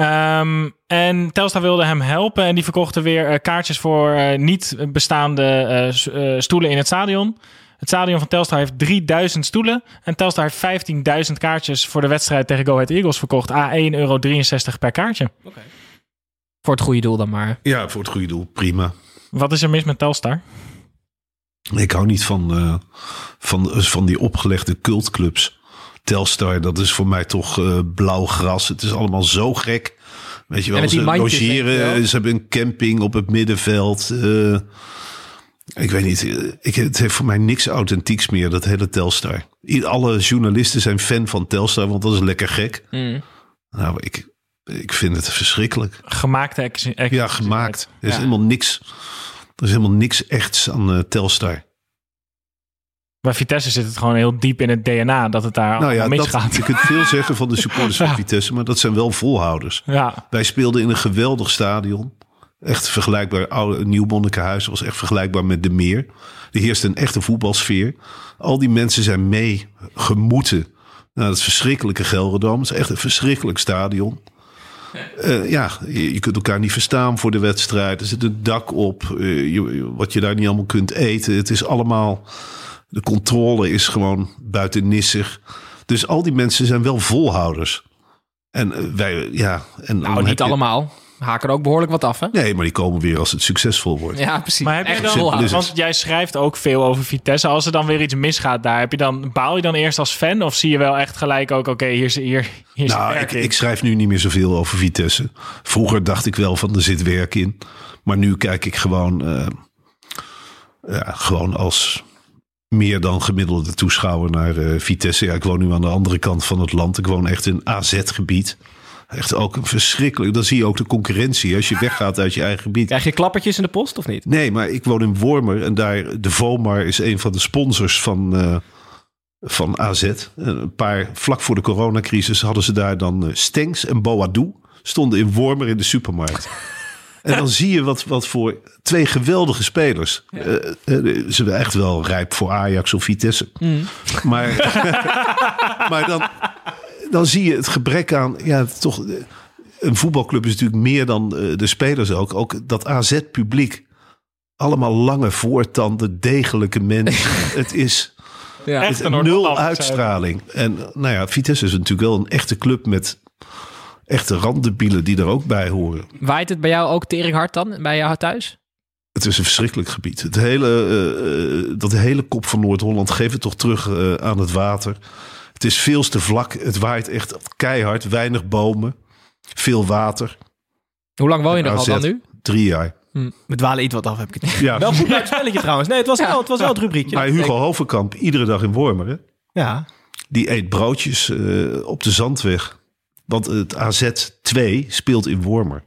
Um, en Telstar wilde hem helpen. En die verkochten weer uh, kaartjes voor uh, niet bestaande uh, uh, stoelen in het stadion. Het stadion van Telstar heeft drieduizend stoelen. En Telstar heeft vijftienduizend kaartjes voor de wedstrijd tegen Go Ahead Eagles verkocht. A één euro drieënzestig per kaartje. Okay. Voor het goede doel dan maar. Ja, voor het goede doel. Prima. Wat is er mis met Telstar? Ik hou niet van, uh, van, van die opgelegde cultclubs. Telstar, dat is voor mij toch uh, blauw gras. Het is allemaal zo gek. Weet je wel, ze logeren. Ze hebben een camping op het middenveld. Uh, Ik weet niet, ik, het heeft voor mij niks authentieks meer, dat hele Telstar. Alle journalisten zijn fan van Telstar, want dat is lekker gek. Mm. Nou, ik, ik vind het verschrikkelijk. Gemaakte ex- ex- Ja, gemaakt. Er is, ja. helemaal niks, er is helemaal niks echts aan uh, Telstar. Bij Vitesse zit het gewoon heel diep in het D N A dat het daar nou ja, misgaat. Dat, je kunt veel zeggen van de supporters van ja. Vitesse, maar dat zijn wel volhouders. Ja. Wij speelden in een geweldig stadion. Echt vergelijkbaar. Oude Nieuw-Monnikenhuizen was echt vergelijkbaar met De Meer. Er heerst een echte voetbalsfeer. Al die mensen zijn mee gemoeten naar het verschrikkelijke Gelredome. Het is echt een verschrikkelijk stadion. Uh, ja, je, je kunt elkaar niet verstaan voor de wedstrijd. Er zit een dak op. Uh, je, wat je daar niet allemaal kunt eten. Het is allemaal... De controle is gewoon buitennissig. Dus al die mensen zijn wel volhouders. En uh, wij, ja... En nou, niet je... allemaal. Haken er ook behoorlijk wat af, hè? Nee, maar die komen weer als het succesvol wordt. Ja, precies. Maar heb je dan, want jij schrijft ook veel over Vitesse. Als er dan weer iets misgaat daar, heb je dan, baal je dan eerst als fan? Of zie je wel echt gelijk ook, oké, okay, hier is hier, hier is nou, werk ik, in? ik schrijf nu niet meer zoveel over Vitesse. Vroeger dacht ik wel van, er zit werk in. Maar nu kijk ik gewoon, uh, ja, gewoon als meer dan gemiddelde toeschouwer naar uh, Vitesse. Ja, ik woon nu aan de andere kant van het land. Ik woon echt in A Z-gebied. Echt ook een verschrikkelijk. Dan zie je ook de concurrentie als je weggaat uit je eigen gebied. Krijg je klappertjes in de post of niet? Nee, maar ik woon in Wormer en daar de Vomar is een van de sponsors van, uh, van A Z. Een paar vlak voor de coronacrisis hadden ze daar dan uh, Stenks en Boadou stonden in Wormer in de supermarkt. En dan zie je wat, wat voor twee geweldige spelers. Ja. Uh, uh, ze zijn echt wel rijp voor Ajax of Vitesse. Mm. Maar, maar dan... Dan zie je het gebrek aan, ja, toch. Een voetbalclub is natuurlijk meer dan uh, de spelers ook. Ook dat A Z-publiek. Allemaal lange voortanden, degelijke mensen. Het is ja, echt een nul uitstraling. En nou ja, Vitesse is natuurlijk wel een echte club met echte randdebielen die er ook bij horen. Waait het bij jou ook tering hard dan, bij jou thuis? Het is een verschrikkelijk gebied. Het hele, uh, dat hele kop van Noord-Holland geeft het toch terug uh, aan het water. Het is veel te vlak. Het waait echt keihard. Weinig bomen. Veel water. Hoe lang woon je er al dan nu? Drie jaar. Hm. We dwalen iets wat af, heb ik het. Ja. Wel goed leuk spelletje trouwens. Nee, het was, ja. wel, het was wel het rubriekje. Maar Hugo Hovenkamp, iedere dag in Wormer. Hè? Ja. Die eet broodjes uh, op de Zandweg. Want het A Z twee speelt in Wormer.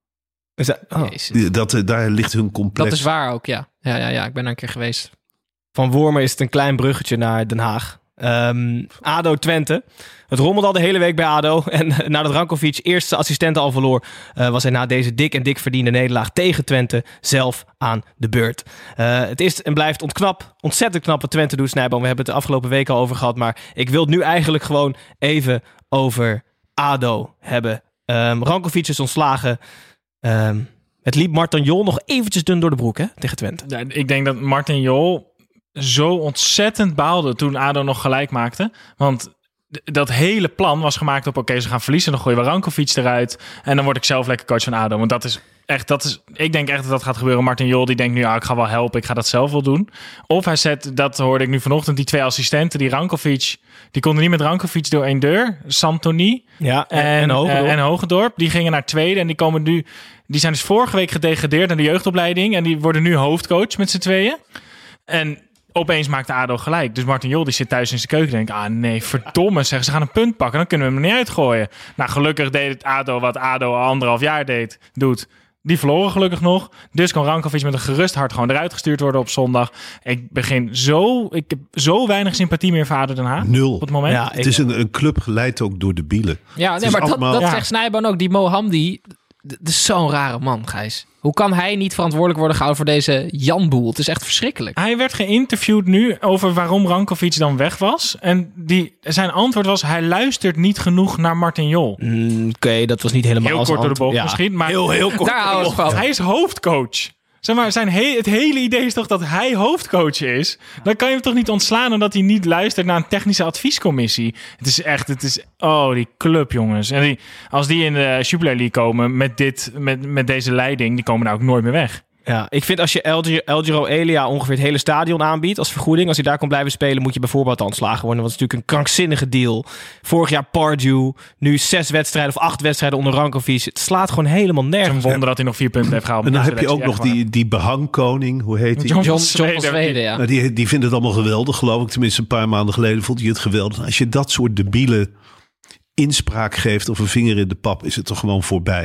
Is dat, oh. dat, daar ligt hun complex. Dat is waar ook, ja. Ja, ja, ja. Ik ben daar een keer geweest. Van Wormer is het een klein bruggetje naar Den Haag. Um, ADO Twente. Het rommelde al de hele week bij ADO. En nadat Rankovic eerste assistenten al verloor, Uh, was hij na deze dik en dik verdiende nederlaag tegen Twente zelf aan de beurt. Uh, het is en blijft ontknap. Ontzettend knap wat Twente doet, Snijboom. We hebben het de afgelopen weken al over gehad. Maar ik wil het nu eigenlijk gewoon even over ADO hebben. Um, Rankovic is ontslagen. Um, het liep Martin Jol nog eventjes dun door de broek, hè, tegen Twente. Ja, ik denk dat Martin Jol zo ontzettend baalde toen ADO nog gelijk maakte. Want d- dat hele plan was gemaakt op, oké, okay, ze gaan verliezen, dan gooien we Rankovic eruit en dan word ik zelf lekker coach van ADO. Want dat is echt, dat is, ik denk echt dat dat gaat gebeuren. Martin Jol, die denkt nu, ja, ik ga wel helpen, ik ga dat zelf wel doen. Of hij zet, dat hoorde ik nu vanochtend, die twee assistenten, die Rankovic, die konden niet met Rankovic door één deur. Santoni ja, en, en, en, Hogendorp. en Hogendorp, die gingen naar tweede en die komen nu, die zijn dus vorige week gedegradeerd aan de jeugdopleiding en die worden nu hoofdcoach met z'n tweeën. En opeens maakt de ADO gelijk. Dus Martin Jol die zit thuis in zijn keuken en denkt, ah nee, verdomme, zeg, ze gaan een punt pakken, dan kunnen we hem er niet uitgooien. Nou, gelukkig deed het ADO wat ADO al anderhalf jaar deed, doet. Die verloren gelukkig nog. Dus kan Rankovic met een gerust hart gewoon eruit gestuurd worden op zondag. Ik begin zo, ik heb zo weinig sympathie meer voor ADO Den Haag. Nul. Op het moment. Ja, het is een, een club geleid ook door de bielen. Ja, nee, maar allemaal... dat, dat ja. zegt Snijboom ook. Die Mohamdi, dat is zo'n rare man, Gijs. Hoe kan hij niet verantwoordelijk worden gehouden voor deze Janboel? Het is echt verschrikkelijk. Hij werd geïnterviewd nu over waarom Rankovic dan weg was. En die, zijn antwoord was, hij luistert niet genoeg naar Martin Jol. Mm, Oké, okay, dat was niet helemaal heel kort door de bocht ja. misschien. Maar heel, heel kort. Daar door de bocht. Hij is hoofdcoach. Zeg maar, zijn he- het hele idee is toch dat hij hoofdcoach is? Dan kan je hem toch niet ontslaan omdat hij niet luistert naar een technische adviescommissie. Het is echt, het is, oh, die club, jongens. En die, als die in de Jupiler League komen met, dit, met, met deze leiding, die komen daar ook nooit meer weg. Ja, ik vind als je El Giro Elia ongeveer het hele stadion aanbiedt als vergoeding, als hij daar kon blijven spelen, moet je bijvoorbeeld ontslagen worden. Want het is natuurlijk een krankzinnige deal. Vorig jaar Pardew, nu zes wedstrijden of acht wedstrijden onder Rankovic. Het slaat gewoon helemaal nergens. Het is een wonder dat hij nog vier punten heeft gehaald. En dan heb je ook nog die, die behangkoning, hoe heet die? John, John, John van Zweden, ja. Nou, die, die vindt het allemaal geweldig, geloof ik. Tenminste, een paar maanden geleden vond hij het geweldig. Als je dat soort debielen inspraak geeft of een vinger in de pap, is het toch gewoon voorbij. Ja.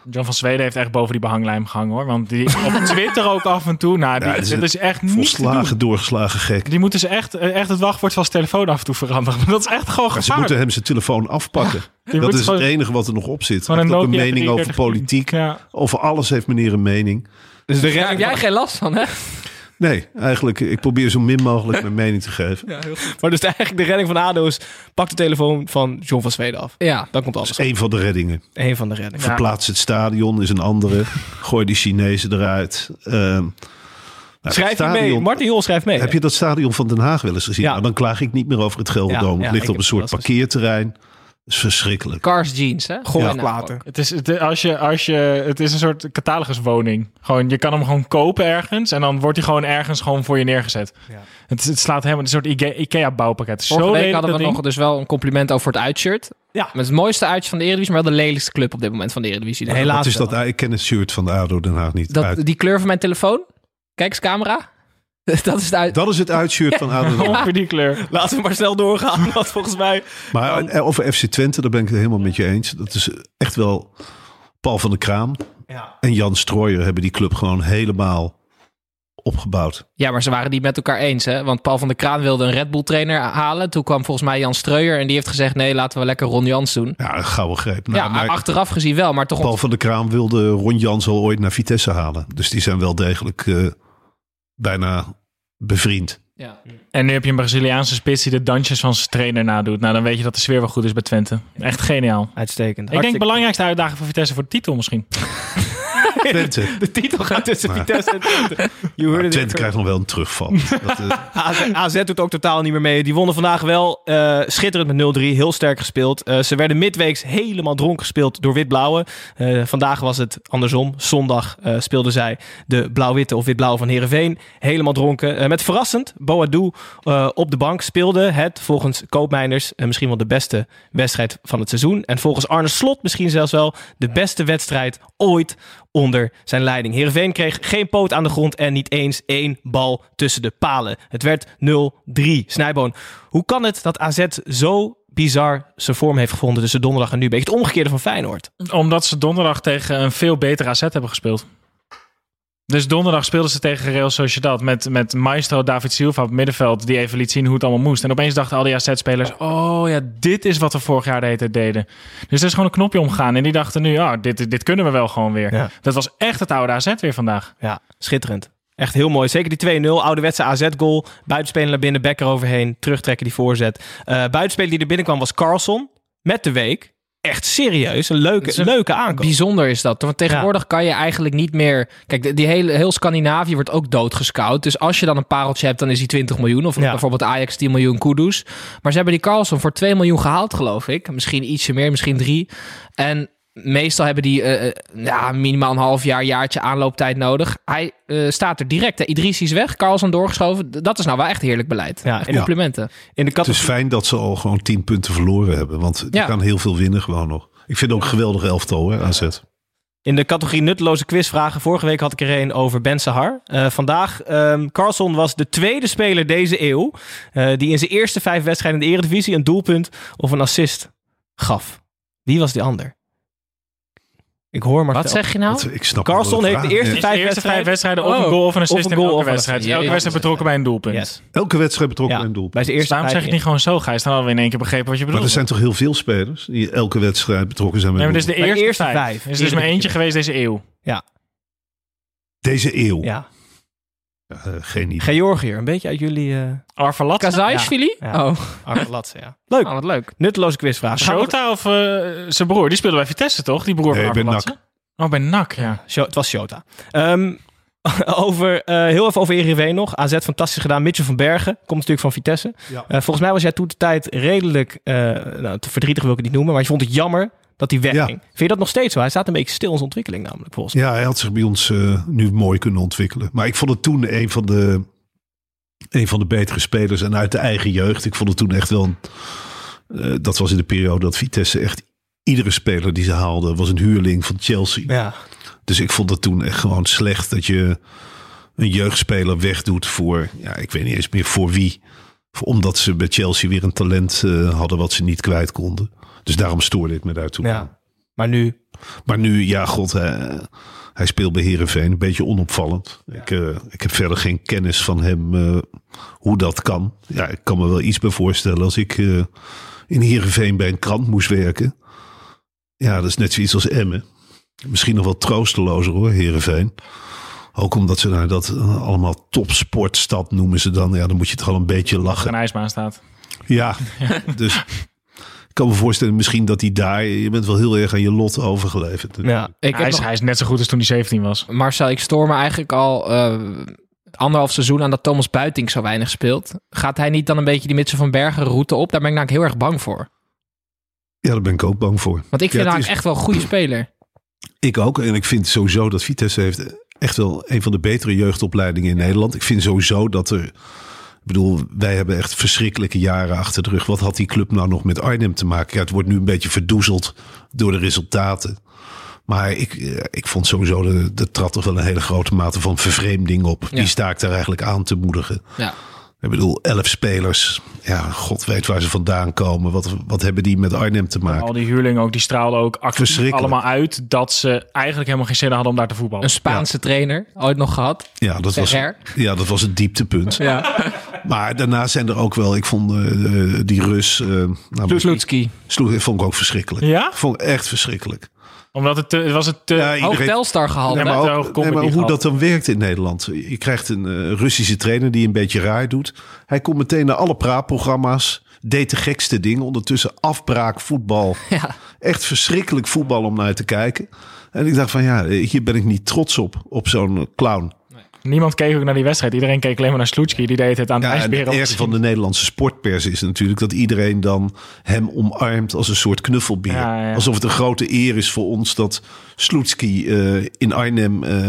John van Zweden heeft echt boven die behanglijm gehangen, hoor. Want die op Twitter ook af en toe. Nou, die, Ja, dit dit is, is echt niet volslagen doorgeslagen gek. Die moeten ze echt, echt het wachtwoord van zijn telefoon af en toe veranderen. Dat is echt gewoon Maar ze gevaarlijk. moeten hem zijn telefoon afpakken. die Dat moet is gewoon- het enige wat er nog op zit. Hij Gewoon heeft een ook een Nokia mening over drieëndertig politiek. Ja. Over alles heeft meneer een mening. Dus de Daar heb redding jij van, geen last van, hè? Nee, eigenlijk, ik probeer zo min mogelijk mijn mening te geven. ja, heel goed. Maar dus eigenlijk de redding van A D O is... pak de telefoon van John van Zweden af. Ja. Dan komt Dat alles. is één van de reddingen. Eén van de reddingen. Ja. Verplaats het stadion is een andere. Gooi die Chinezen eruit. Ehm, nou, Schrijf het je mee. stadion- Martin Jol schrijft mee. Heb je dat stadion van Den Haag wel eens gezien? Ja. Nou, dan klaag ik niet meer over het Gelderdoom. Ja, ja, het ligt ik op een heb soort het wel eens parkeerterrein. Dat is verschrikkelijk. Cars jeans, hè? Golfplaten. Het is, het, als je, als je, het is een soort cataloguswoning. Gewoon, je kan hem gewoon kopen ergens. En dan wordt hij gewoon ergens gewoon voor je neergezet. Ja. Het, het slaat helemaal een soort Ike- Ikea-bouwpakket. Vorige Zo week lelijk, hadden we dat nog ding. dus wel een compliment over het uitshirt. Ja. Met het mooiste uitje van de Eredivisie, maar wel de lelijkste club op dit moment van de Eredivisie. Dus Helaas Wat is wel. dat? Ik ken het shirt van de A D O Den Haag niet. dat, uit. die kleur van mijn telefoon. Kijk eens, camera. Dat is het uit. Dat is het uitshirt van A D O Den Haag. Ongeveer die kleur. Laten we maar snel doorgaan. Want volgens mij... Maar eh, over F C Twente, daar ben ik het helemaal met je eens. Dat is echt wel... Paul van der Kraam Ja. en Jan Strooijer hebben die club gewoon helemaal opgebouwd. Ja, maar ze waren het niet met elkaar eens, hè? Want Paul van der Kraan wilde een Red Bull trainer halen. Toen kwam volgens mij Jan Streuer en die heeft gezegd... nee, laten we lekker Ron Jans doen. Ja, een gouden greep. Nou, ja, maar achteraf gezien wel, maar toch... Paul van der Kraam wilde Ron Jans al ooit naar Vitesse halen. Dus die zijn wel degelijk uh, bijna bevriend. Ja. En nu heb je een Braziliaanse spits die de dansjes van zijn trainer nadoet. Nou, dan weet je dat de sfeer wel goed is bij Twente. Echt geniaal. Uitstekend. Ik denk belangrijkste uitdaging voor Vitesse voor de titel misschien. Twente. De titel gaat tussen Maar- Vitesse en Twente. You heard Maar it Twente here. krijgt nog wel een terugval. Dat, uh, A Z, A Z doet ook totaal niet meer mee. Die wonnen vandaag wel uh, schitterend met nul drie. Heel sterk gespeeld. Uh, ze werden midweeks helemaal dronken gespeeld door wit-blauwe. Uh, vandaag was het andersom. Zondag uh, speelden zij de blauw-witte of wit-blauwe van Heerenveen. Helemaal dronken. Uh, met verrassend, Boadou uh, op de bank speelde het volgens Koopmeiners uh, misschien wel de beste wedstrijd van het seizoen. En volgens Arne Slot misschien zelfs wel de beste wedstrijd ooit onder zijn leiding. Heerenveen kreeg geen poot aan de grond en niet eens één bal tussen de palen. Het werd nul drie. Snijboon, hoe kan het dat A Z zo bizar zijn vorm heeft gevonden tussen donderdag en nu? Beetje het omgekeerde van Feyenoord. Omdat ze donderdag tegen een veel beter A Z hebben gespeeld. Dus donderdag speelden ze tegen Real Sociedad met, met maestro David Silva op het middenveld, die even liet zien hoe het allemaal moest. En opeens dachten al die A Z-spelers, oh ja, dit is wat we vorig jaar de hele tijd deden. Dus er is gewoon een knopje omgegaan en die dachten nu, oh, dit, dit kunnen we wel gewoon weer. Ja. Dat was echt het oude A Z weer vandaag. Ja, schitterend. Echt heel mooi. Zeker die twee nul. Ouderwetse A Z-goal. Buitenspeler naar binnen, Bekker overheen. Terugtrekken die voorzet. Uh, buitenspeler die er binnenkwam was Carlson. Met de week. Echt serieus. Een leuke, Het is een leuke aankoop. Bijzonder is dat. Want tegenwoordig kan je eigenlijk niet meer... Kijk, die, die hele, heel Scandinavië wordt ook doodgescout. Dus als je dan een pareltje hebt, dan is die twintig miljoen. Of Ja. bijvoorbeeld Ajax tien miljoen Kudus. Maar ze hebben die Carlson voor twee miljoen gehaald, geloof ik. Misschien ietsje meer, misschien drie. En meestal hebben die uh, ja, minimaal een half jaar, jaartje aanlooptijd nodig. Hij uh, staat er direct. Hè. Idrissi is weg, Carlson doorgeschoven. Dat is nou wel echt heerlijk beleid. Ja, en complimenten. In de het is categorie... fijn dat ze al gewoon tien punten verloren hebben. Want die Ja. kan heel veel winnen gewoon nog. Ik vind het ook een geweldig elftal, hè, A Z. In de categorie nutteloze quizvragen. Vorige week had ik er een over Ben Sahar. Uh, vandaag, um, Carlson was de tweede speler deze eeuw... Uh, die in zijn eerste vijf wedstrijden in de Eredivisie... een doelpunt of een assist gaf. Wie was die ander? Ik hoor maar. Wat zeg je nou? Wat, ik snap Carlson wel heeft de vraag. eerste De vijf eerste wedstrijden... vijf wedstrijden of Oh. een goal of een assist Of een in goal elke of een wedstrijd. assist. Elke Ja, wedstrijd betrokken bij een doelpunt. Yes. Elke wedstrijd betrokken Ja, bij een doelpunt. bij zijn Dus eerste daarom zeg vijf... ik het niet gewoon zo, Gijs. Dan hadden we in één keer begrepen wat je Maar bedoelt. er zijn toch heel veel spelers die elke wedstrijd betrokken zijn bij Nee, maar een dit is de doelpunt. eerste, eerste vijf. vijf. Is er dus maar eentje geweest deze eeuw. Deze eeuw. Ja. Uh, geen idee. Georgiër, een beetje uit jullie... Uh... Arvalat. Kazajsvili? Ja. Oh, Argelatse, ja. Leuk. oh, wat leuk. Nutteloze quizvraag. Shota of uh, zijn broer? Die speelde bij Vitesse, toch? Die broer Nee, van bij Arvalatse? Oh, bij N A C, ja. Sho- het was Shota. Um, over, uh, heel even over Heerenveen nog. A Z fantastisch gedaan. Mitchell van Bergen. Komt natuurlijk van Vitesse. Ja. Uh, volgens mij was jij toen de tijd redelijk... Uh, nou, te verdrietig wil ik het niet noemen. Maar je vond het jammer dat hij wegging. Ja. Vind je dat nog steeds zo? Hij staat een beetje stil in zijn ontwikkeling namelijk, volgens mij. Ja, hij had zich bij ons uh, nu mooi kunnen ontwikkelen. Maar ik vond het toen een van de, een van de betere spelers. En uit de eigen jeugd. Ik vond het toen echt wel... Een, uh, dat was in de periode dat Vitesse echt... Iedere speler die ze haalden was een huurling van Chelsea. Ja. Dus ik vond het toen echt gewoon slecht dat je een jeugdspeler wegdoet voor... Ja, ik weet niet eens meer voor wie. Omdat ze bij Chelsea weer een talent uh, hadden wat ze niet kwijt konden. Dus daarom stoorde ik me daar toen aan. Ja. Maar nu Maar nu, ja, god, hij, hij speelt bij Heerenveen. Een beetje onopvallend. Ja. Ik, uh, ik heb verder geen kennis van hem uh, hoe dat kan. Ja, ik kan me wel iets bij voorstellen als ik uh, in Heerenveen bij een krant moest werken. Ja, dat is net zoiets als Emmen. Misschien nog wel troostelozer hoor, Heerenveen. Ook omdat ze nou dat uh, allemaal topsportstad noemen ze dan. Ja, dan moet je toch al een beetje lachen. Er een ijsbaan staat. Ja, dus ik kan me voorstellen misschien dat hij daar... Je bent wel heel erg aan je lot overgeleverd. Ja, ik hij, is, nog... hij is net zo goed als toen hij zeventien was. Marcel, ik stoor me eigenlijk al uh, anderhalf seizoen aan dat Thomas Buitink zo weinig speelt. Gaat hij niet dan een beetje die Mitchell van Bergen route op? Daar ben ik namelijk heel erg bang voor. Ja, daar ben ik ook bang voor. Want ik vind ja, hem is... echt wel een goede speler. Ik ook. En ik vind sowieso dat Vitesse heeft echt wel een van de betere jeugdopleidingen in Nederland. Ik vind sowieso dat er... Ik bedoel, wij hebben echt verschrikkelijke jaren achter de rug. Wat had die club nou nog met Arnhem te maken? Ja, het wordt nu een beetje verdoezeld door de resultaten. Maar ik, ik vond sowieso, de, de trad toch wel een hele grote mate van vervreemding op. Ja. Die sta ik daar eigenlijk aan te moedigen. Ja. Ik bedoel, elf spelers. Ja, god weet waar ze vandaan komen. Wat, wat hebben die met Arnhem te maken? Al die huurlingen ook, die straalden ook actief allemaal uit dat ze eigenlijk helemaal geen zin hadden om daar te voetballen. Een Spaanse ja. trainer, ooit nog gehad. Ja, dat was, ja, dat was het dieptepunt. Ja. Maar daarna zijn er ook wel, ik vond uh, die Rus... Uh, nou, Slutsky. Slutsky vond ik ook verschrikkelijk. Ja? Vond ik echt verschrikkelijk. Omdat het te, was het te ja, hoog Telstar gehaald. Nee, maar, ook, nee, maar hoe gehad. Dat dan werkt in Nederland. Je krijgt een uh, Russische trainer die een beetje raar doet. Hij komt meteen naar alle praatprogramma's. Deed de gekste dingen. Ondertussen afbraak, voetbal. Ja. Echt verschrikkelijk voetbal om naar te kijken. En ik dacht van ja, hier ben ik niet trots op. Op zo'n clown. Niemand keek ook naar die wedstrijd. Iedereen keek alleen maar naar Slutsky. Die deed het aan de ja, ijsberen. Het eerste van de Nederlandse sportpers is natuurlijk dat iedereen dan hem omarmt als een soort knuffelbeer. Ja, ja. Alsof het een grote eer is voor ons dat Slutsky uh, in Arnhem uh,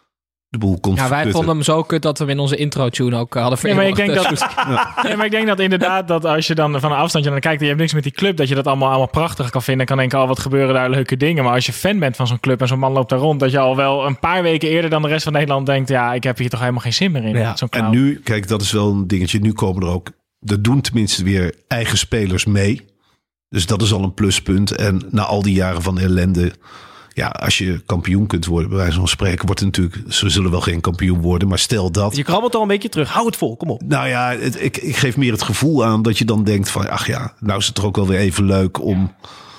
de boel kon Ja, wij verputten. vonden hem zo kut dat we hem in onze intro-tune ook hadden ja, maar ik denk dat, ja. ja, maar ik denk dat inderdaad dat als je dan van een afstandje naar kijkt en je hebt niks met die club, dat je dat allemaal, allemaal prachtig kan vinden en kan denken, oh, wat gebeuren daar leuke dingen. Maar als je fan bent van zo'n club en zo'n man loopt daar rond, dat je al wel een paar weken eerder dan de rest van Nederland denkt, ja, ik heb hier toch helemaal geen zin meer in. Ja. Zo'n en nu, kijk, dat is wel een dingetje. Nu komen er ook, er doen tenminste weer eigen spelers mee. Dus dat is al een pluspunt. En na al die jaren van ellende, ja, als je kampioen kunt worden, bij wijze van spreken, wordt het natuurlijk, ze zullen wel geen kampioen worden, maar stel dat. Je krabbelt al een beetje terug. Hou het vol, kom op. Nou ja, het, ik, ik geef meer het gevoel aan dat je dan denkt van, ach ja, nou is het toch ook wel weer even leuk om,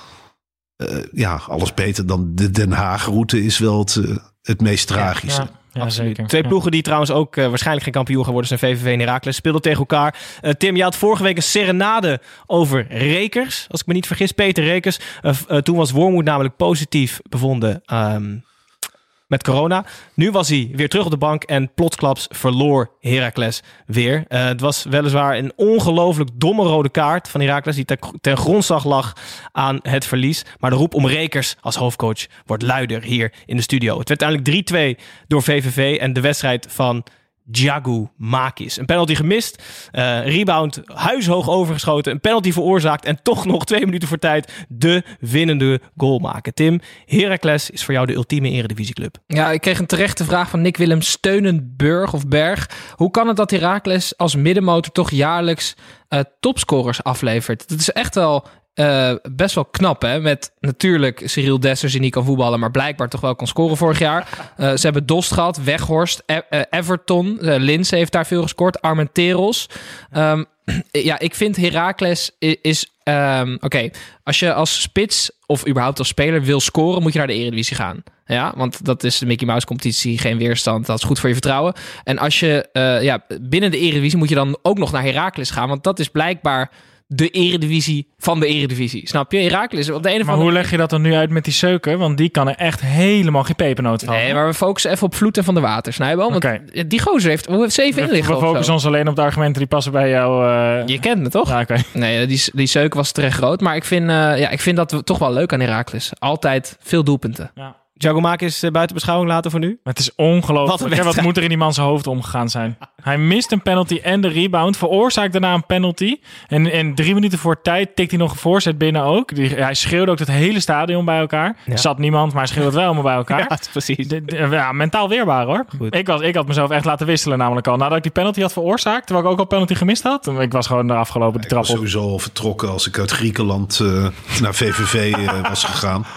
uh, ja, alles beter dan de Den Haag-route is wel het, uh, het meest tragische. Ja, ja. Ja, zeker. Twee ploegen die trouwens ook uh, waarschijnlijk geen kampioen gaan worden zijn V V V en Heracles. Speelden tegen elkaar. Uh, Tim, je had vorige week een serenade over Rekers. Als ik me niet vergis, Peter Rekers. Uh, uh, toen was Wormoed namelijk positief bevonden um, met corona. Nu was hij weer terug op de bank en plotsklaps verloor Heracles weer. Uh, het was weliswaar een ongelooflijk domme rode kaart van Heracles die ten, ten grondslag lag aan het verlies. Maar de roep om Rekers als hoofdcoach wordt luider hier in de studio. Het werd uiteindelijk drie twee door V V V en de wedstrijd van Djagu Makis. Een penalty gemist, uh, rebound huishoog overgeschoten, een penalty veroorzaakt en toch nog twee minuten voor tijd de winnende goal maken. Tim, Heracles is voor jou de ultieme eredivisieclub. Ja, ik kreeg een terechte vraag van Nick Willem Steunenburg of Berg. Hoe kan het dat Heracles als middenmotor toch jaarlijks uh, topscorers aflevert? Dat is echt wel Uh, best wel knap, hè? Met natuurlijk Cyril Dessers die niet kan voetballen, maar blijkbaar toch wel kan scoren vorig jaar. Uh, ze hebben Dost gehad, Weghorst, e- uh, Everton, uh, Linse heeft daar veel gescoord, Armenteros. Um, ja, ik vind Heracles is... is um, Oké, okay, als je als spits of überhaupt als speler wil scoren, moet je naar de Eredivisie gaan. Ja, want dat is de Mickey Mouse competitie, geen weerstand, dat is goed voor je vertrouwen. En als je uh, ja, binnen de Eredivisie moet je dan ook nog naar Heracles gaan, want dat is blijkbaar de Eredivisie van de Eredivisie. Snap je? Heracles op de ene Maar hoe leg je dat dan nu uit met die Seuken? Want die kan er echt helemaal geen pepernoot van. Nee, maar we focussen even op Vloed en Van der Water, Snijboom. Want okay. Die gozer heeft, heeft zeven inliggen. We, we focussen ons alleen op de argumenten die passen bij jou. Uh... Je kent me toch? Ja, okay. Nee, die, die Seuken was terecht groot. Maar ik vind, uh, ja, ik vind dat toch wel leuk aan Heracles. Altijd veel doelpunten. Ja. Djagu Makis uh, buiten beschouwing laten voor nu? Het is ongelooflijk. Wat, wat moet er in die man zijn hoofd omgegaan zijn? Hij mist een penalty en de rebound. Veroorzaakt daarna een penalty. En, en drie minuten voor tijd tikt hij nog een voorzet binnen ook. Die, hij schreeuwde ook het hele stadion bij elkaar. Ja. Zat niemand, maar hij schreeuwde wel allemaal bij elkaar. Ja, precies. De, de, ja, mentaal weerbaar hoor. Ik, was, ik had mezelf echt laten wisselen namelijk al. Nadat ik die penalty had veroorzaakt, terwijl ik ook al penalty gemist had. Ik was gewoon eraf gelopen ja, de trap op. Ik was sowieso al vertrokken als ik uit Griekenland uh, naar V V V uh, was gegaan.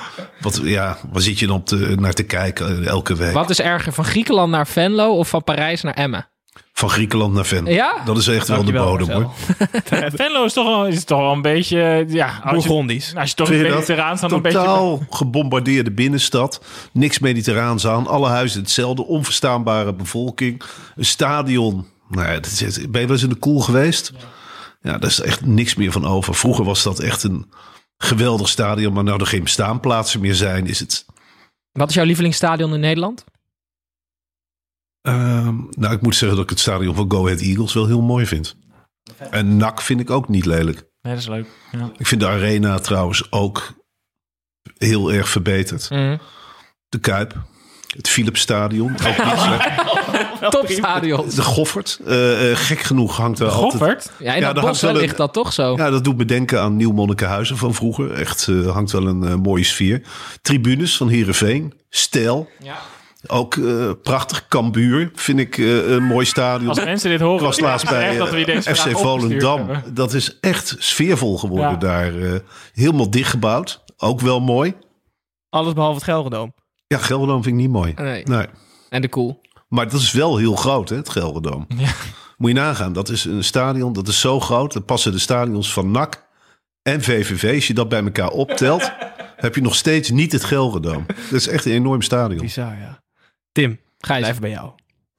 Wat, ja, waar zit je dan op te, naar te kijken elke week? Wat is erger, van Griekenland naar Venlo of van Parijs naar Emmen? Van Griekenland naar Venlo. Ja? Dat is echt wel de bodem, hoor. Venlo is toch wel, is toch wel een beetje... Ja, als Bourgondisch. je, als je toch in het mediterraan staat, een beetje... Totaal gebombardeerde binnenstad. Niks mediterraans aan. Alle huizen hetzelfde. Onverstaanbare bevolking. Een stadion. Nou ja, dat is, ben je wel eens in de Koel geweest? Ja. Ja, daar is echt niks meer van over. Vroeger was dat echt een geweldig stadion. Maar nou er geen staanplaatsen meer zijn, is het... Wat is jouw lievelingsstadion in Nederland? Uh, nou, ik moet zeggen dat ik het stadion van Go Ahead Eagles wel heel mooi vind. En N A C vind ik ook niet lelijk. Nee, dat is leuk. Ja. Ik vind de Arena trouwens ook heel erg verbeterd. Mm. De Kuip. Het Philipsstadion. Ook niet slecht. Topstadion. De Goffert. Uh, uh, gek genoeg hangt er altijd... Goffert? Ja, in ja, dat bos ligt een, dat toch zo. Ja, dat doet me denken aan Nieuw-Monnikenhuizen van vroeger. Echt, uh, hangt wel een uh, mooie sfeer. Tribunes van Heerenveen. Stijl. Ja. Ook uh, prachtig. Cambuur vind ik uh, een mooi stadion. Als mensen dit horen... Ik was laatst bij uh, F C Volendam. Dat is echt sfeervol geworden ja. daar. Uh, helemaal dichtgebouwd. Ook wel mooi. Alles behalve het Gelredome. Ja, Gelredome vind ik niet mooi. Nee. nee. En de Koel. Maar dat is wel heel groot, hè, het Gelredome. Ja. Moet je nagaan. Dat is een stadion, dat is zo groot. Dat passen de stadions van N A C en V V V. Als je dat bij elkaar optelt, heb je nog steeds niet het Gelredome. Dat is echt een enorm stadion. Bizar, ja. Tim, ga eens even bij jou.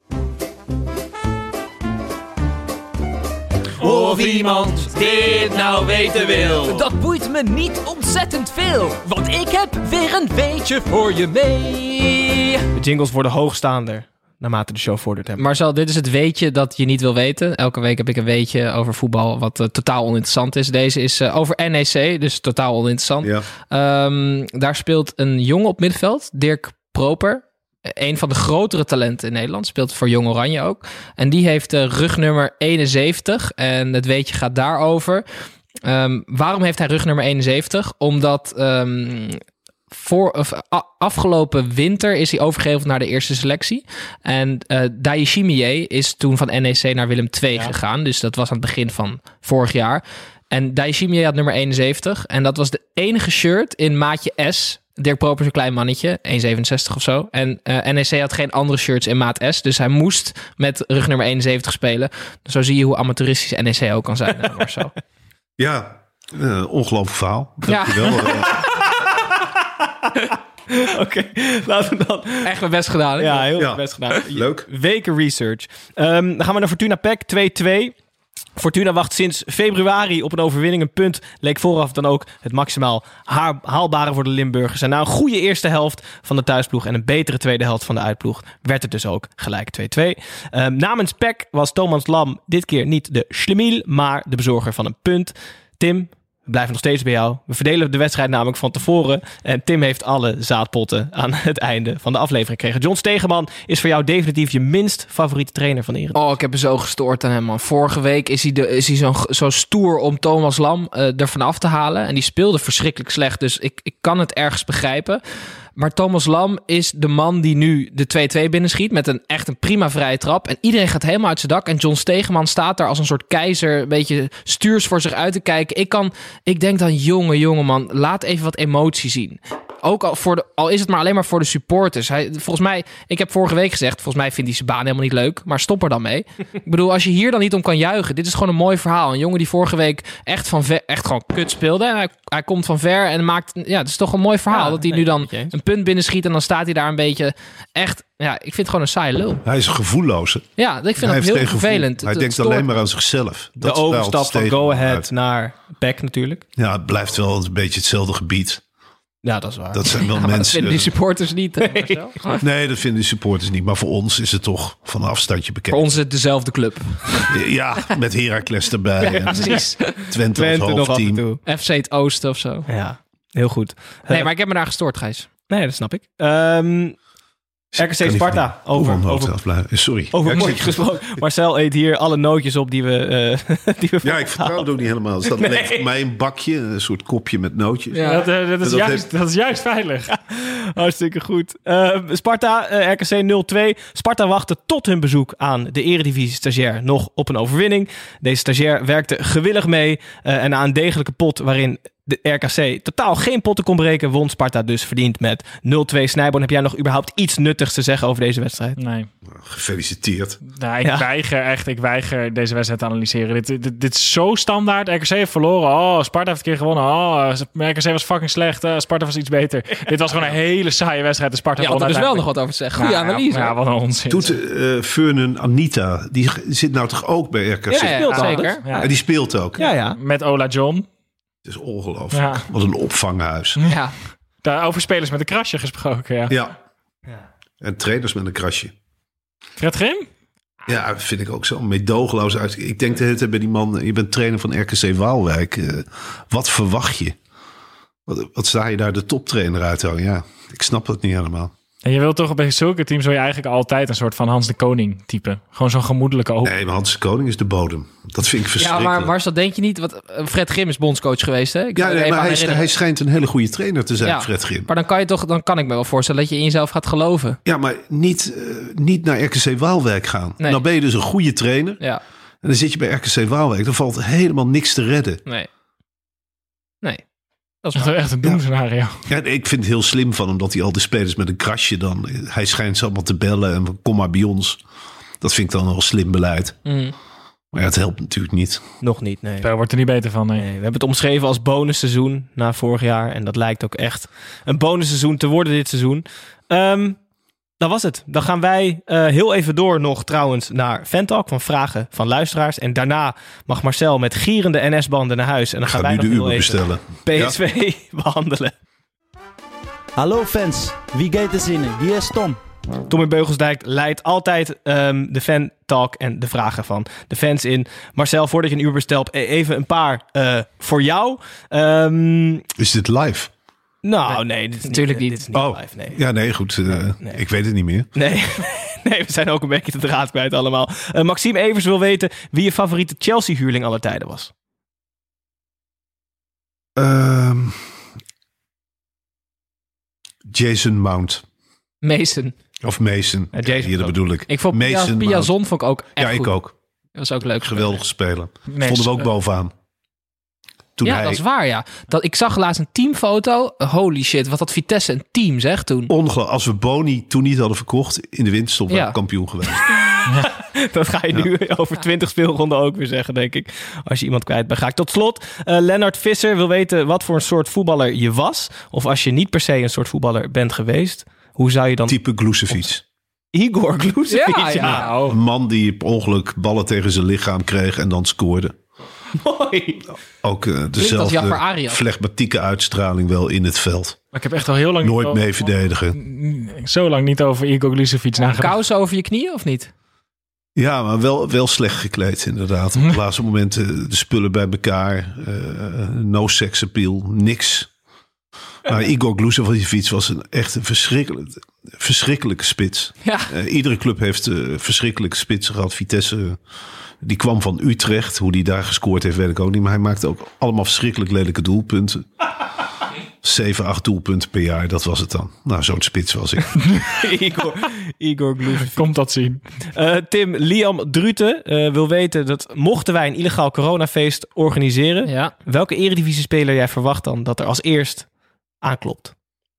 Of iemand dit nou weten wil. Dat boeit me niet ontzettend veel. Want ik heb weer een weetje voor je mee. De jingles worden hoogstaander naarmate de show vordert. Marcel, dit is het weetje dat je niet wil weten. Elke week heb ik een weetje over voetbal wat uh, totaal oninteressant is. Deze is uh, over N E C, dus totaal oninteressant. Ja. Um, daar speelt een jongen op middenveld, Dirk Proper. Een van de grotere talenten in Nederland. Speelt voor Jong Oranje ook. En die heeft uh, rugnummer eenenzeventig. En het weetje gaat daarover. Um, waarom heeft hij rugnummer eenenzeventig? Omdat um, voor, of, a, afgelopen winter is hij overgeheveld naar de eerste selectie. En uh, Daishimie is toen van N E C naar Willem twee ja. gegaan. Dus dat was aan het begin van vorig jaar. En Daishimie had nummer eenenzeventig. En dat was de enige shirt in maatje S... Dirk Proper is een klein mannetje, één komma zevenenzestig of zo. En uh, N E C had geen andere shirts in maat S. Dus hij moest met rugnummer eenenzeventig spelen. Zo zie je hoe amateuristisch N E C ook kan zijn, uh, Marcel. Ja, uh, ongelooflijk verhaal. Dankjewel. Ja. Oké, okay, laten we dan... Echt mijn best gedaan. Hè? Ja, heel ja. best gedaan. Leuk. Weken research. Um, dan gaan we naar Fortuna P E C twee twee. Fortuna wacht sinds februari op een overwinning. Een punt leek vooraf dan ook het maximaal haalbare voor de Limburgers. En na een goede eerste helft van de thuisploeg en een betere tweede helft van de uitploeg werd het dus ook gelijk twee twee. Um, namens P E C was Thomas Lam dit keer niet de schlemiel, maar de bezorger van een punt. Tim, we blijven nog steeds bij jou. We verdelen de wedstrijd namelijk van tevoren. En Tim heeft alle zaadpotten aan het einde van de aflevering gekregen. John Stegeman is voor jou definitief je minst favoriete trainer van de Eredivisie. Oh, ik heb me zo gestoord aan hem, man. Vorige week is hij, de, is hij zo, zo stoer om Thomas Lam uh, ervan af te halen. En die speelde verschrikkelijk slecht. Dus ik, ik kan het ergens begrijpen. Maar Thomas Lam is de man die nu de twee twee binnenschiet met een echt een prima vrije trap. En iedereen gaat helemaal uit zijn dak. En John Stegeman staat daar als een soort keizer, een beetje stuurs voor zich uit te kijken. Ik, kan, ik denk dan, jonge, jonge man, laat even wat emotie zien. Ook al, voor de, al is het maar alleen maar voor de supporters. Hij, volgens mij, ik heb vorige week gezegd, volgens mij vindt hij zijn baan helemaal niet leuk. Maar stop er dan mee. Ik bedoel, als je hier dan niet om kan juichen. Dit is gewoon een mooi verhaal. Een jongen die vorige week echt, van ver, echt gewoon kut speelde. En hij, hij komt van ver en maakt... Ja, het is toch een mooi verhaal. Ja, dat hij nee, nu dan een punt binnenschiet en dan staat hij daar een beetje echt... Ja, ik vind het gewoon een saai lul. Hij is gevoelloos. Ja, ik vind het heel vervelend. Hij het, denkt het alleen maar aan zichzelf. Dat de overstap van Go Ahead naar P E C natuurlijk. Ja, het blijft wel een beetje hetzelfde gebied. Ja, dat is waar. Dat zijn wel ja, mensen... Dat vinden die supporters niet. Nee. nee, dat vinden die supporters niet. Maar voor ons is het toch van een afstandje bekend. Voor ons is het dezelfde club. Ja, met Heracles erbij. Ja, precies. Twente, Twente als hoofdteam. F C het Oosten of zo. Ja, heel goed. Nee, maar ik heb me daar gestoord, Gijs. Nee, dat snap ik. Um, R K C Sparta. Over, over, Sorry. Over mooi gesproken. Marcel eet hier alle nootjes op die we... Uh, die we ja, ik vertrouw het ook niet helemaal. Dus dat nee. ligt voor mij een bakje, een soort kopje met nootjes. Ja, dat, uh, dat, is, dat, juist, heeft... dat is juist veilig. Ja, hartstikke goed. Uh, Sparta, uh, R K C nul twee. Sparta wachtte tot hun bezoek aan de Eredivisie-stagiair nog op een overwinning. Deze stagiair werkte gewillig mee. Uh, en na een degelijke pot waarin de R K C totaal geen potten kon breken, won Sparta dus verdiend met nul twee. Snijboon, heb jij nog überhaupt iets nuttigs te zeggen over deze wedstrijd? Nee. Gefeliciteerd. Nou, ik Ja. weiger echt, ik weiger deze wedstrijd te analyseren. Dit, dit, dit is zo standaard. R K C heeft verloren. Oh, Sparta heeft een keer gewonnen. Oh, R K C was fucking slecht. Uh, Sparta was iets beter. Dit was gewoon een hele saaie wedstrijd. De Sparta Ja, won want er is wel nog uiteindelijk. wat over te zeggen. Goeie Nou, analyse. Ja, ja, wat een onzin. Doet uh, Vernon Anita, die g- zit nou toch ook bij R K C? Ja, ja, speelt zeker. altijd. Ja. En die speelt ook. Ja, ja. Met Ola John. Het is ongelooflijk. Ja. Wat een opvanghuis. Ja. Daar over spelers met een krasje gesproken. Ja. Ja. En trainers met een krasje. Fred Grim? Ja, vind ik ook zo meedogenloos uit. Ik denk de hele tijd bij die man, je bent trainer van R K C Waalwijk. Uh, wat verwacht je? Wat, wat sta je daar de toptrainer uit? Ja, ik snap het niet helemaal. En je wilt toch bij zulke teams wil je eigenlijk altijd een soort van Hans de Koning type. Gewoon zo'n gemoedelijke open. Nee, maar Hans de Koning is de bodem. Dat vind ik Ja, verschrikkelijk. maar Marcel, denk je niet... Wat, uh, Fred Grim is bondscoach geweest, hè? Ik Ja, kan er nee, even maar aan hij, herinneren. hij schijnt een hele goede trainer te zijn, Ja. Fred Grim. Maar dan kan je toch, dan kan ik me wel voorstellen dat je in jezelf gaat geloven. Ja, maar niet, uh, niet naar R K C Waalwijk gaan. Nee. Nou ben je dus een goede trainer. Ja, En dan zit je bij R K C Waalwijk. Dan valt helemaal niks te redden. nee. Nee. Dat Dat is is waar. echt een doemscenario. Ja, ik vind het heel slim van hem dat hij al die spelers met een krasje dan... Hij schijnt ze allemaal te bellen en kom maar bij ons. Dat vind ik dan wel slim beleid. Mm. Maar ja, het helpt natuurlijk niet. Nog niet, nee. Daar wordt er niet beter van, nee. Nee, we hebben het omschreven als bonusseizoen na vorig jaar. En dat lijkt ook echt een bonusseizoen te worden dit seizoen. Um, dat was het. Dan gaan wij uh, heel even door nog trouwens naar Fantalk van vragen van luisteraars. En daarna mag Marcel met gierende N S-banden naar huis. En dan Ik gaan ga wij nu nog de heel Uber even bestellen. P S V behandelen. Hallo fans, wie gaat er zinnen? Hier is Tom. Tommy Beugelsdijk leidt altijd um, de Fantalk en de vragen van de fans in. Marcel, voordat je een Uber bestelt, even een paar uh, voor jou. Um, Is dit live? Nou, nee, dit is natuurlijk niet. Dit is niet Oh, live, nee. ja, nee, goed. Uh, Nee, nee. Ik weet het niet meer. Nee, nee, we zijn ook een beetje de draad kwijt allemaal. Uh, Maxime Evers wil weten wie je favoriete Chelsea-huurling aller tijden was. Um, Jason Mount. Mason. Of Mason. Ja, Jason Hier, dat ook. bedoel ik. Ik vond Pia, Mason Pia Mount. Zon vond ik ook echt Ja, ik goed. ook. Dat was ook leuk. Geweldige speler. Nee, Vonden we ook uh, bovenaan. Toen Ja, hij dat is waar, ja. Dat, ik zag laatst een teamfoto. Holy shit, wat had Vitesse een team, zeg, toen. ongelooflijk. Als we Boni toen niet hadden verkocht in de winterstop, waren Ja. we kampioen geweest. Dat ga je nu over twintig speelronden ook weer zeggen, denk ik. Als je iemand kwijt bent, ga ik. Tot slot, uh, Lennart Visser wil weten wat voor een soort voetballer je was. Of als je niet per se een soort voetballer bent geweest. Hoe zou je dan... Type Glucevic. Igor Glucevic, Ja, ja. ja. Nou, Een man die per ongeluk ballen tegen zijn lichaam kreeg en dan scoorde. Mooi. Ook uh, Jaffer dezelfde Arias. flegmatieke uitstraling wel in het veld. maar ik heb echt al heel lang Nooit niet mee over- verdedigen. Zo lang niet over Igor Glucevic nagedacht. Kousen over je knieën, of niet? Ja, maar wel, wel slecht gekleed inderdaad. Op het laatste moment uh, de spullen bij elkaar. Uh, no sex appeal, niks. Maar Igor Glucevic was een echt een verschrikkelijk, verschrikkelijke spits. Ja. Uh, iedere club heeft uh, verschrikkelijke spitsen gehad. Vitesse, uh, die kwam van Utrecht. Hoe die daar gescoord heeft, weet ik ook niet. Maar hij maakte ook allemaal verschrikkelijk lelijke doelpunten. Zeven, acht doelpunten per jaar, dat was het dan. Nou, zo'n spits was ik. Igor, Igor Glucevic. Komt dat zien. Uh, Tim, Liam Druten uh, wil weten dat mochten wij een illegaal coronafeest organiseren, Ja. welke eredivisie-speler jij verwacht dan dat er als eerst aanklopt?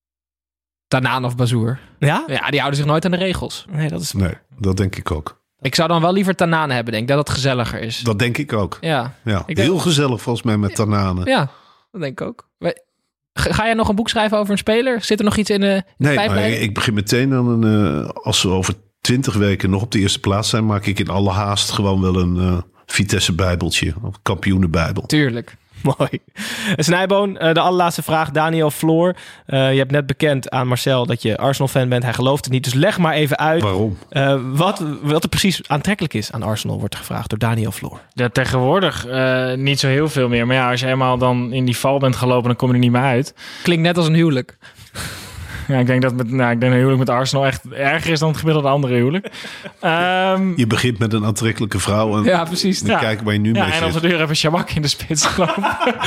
Tanaan of Bazoer. Ja? Ja, die houden zich nooit aan de regels. Nee, dat is... Nee, dat denk ik ook. Ik zou dan wel liever Tanaan hebben, denk ik. Dat het gezelliger is. Dat denk ik ook. Ja, Ja, Ik denk- heel gezellig volgens mij met Tanane. ja, dat denk ik ook. We- Ga ga jij nog een boek schrijven over een speler? Zit er nog iets in de, in de Nee, maar pijplijn? ik begin meteen aan een... Uh, als we over twintig weken nog op de eerste plaats zijn, maak ik in alle haast gewoon wel een uh, Vitesse Bijbeltje. Of kampioenenbijbel. Tuurlijk. Mooi. Snijboon, uh, de allerlaatste vraag. Daniel Floor. Uh, je hebt net bekend aan Marcel dat je Arsenal-fan bent. Hij gelooft het niet. Dus leg maar even uit Waarom? uh, wat, wat er precies aantrekkelijk is aan Arsenal, wordt er gevraagd door Daniel Floor. Ja, tegenwoordig uh, niet zo heel veel meer. Maar ja, als je eenmaal dan in die val bent gelopen, dan kom je er niet meer uit. Klinkt net als een huwelijk. Ja, ik denk dat met, nou, ik denk dat een huwelijk met Arsenal echt erger is dan het gemiddelde andere huwelijk. Um, Je begint met een aantrekkelijke vrouw en Ja, precies. dan Ja. kijk waar je nu ja, mee en op de zit. deur even Shabak in de spits gelopen.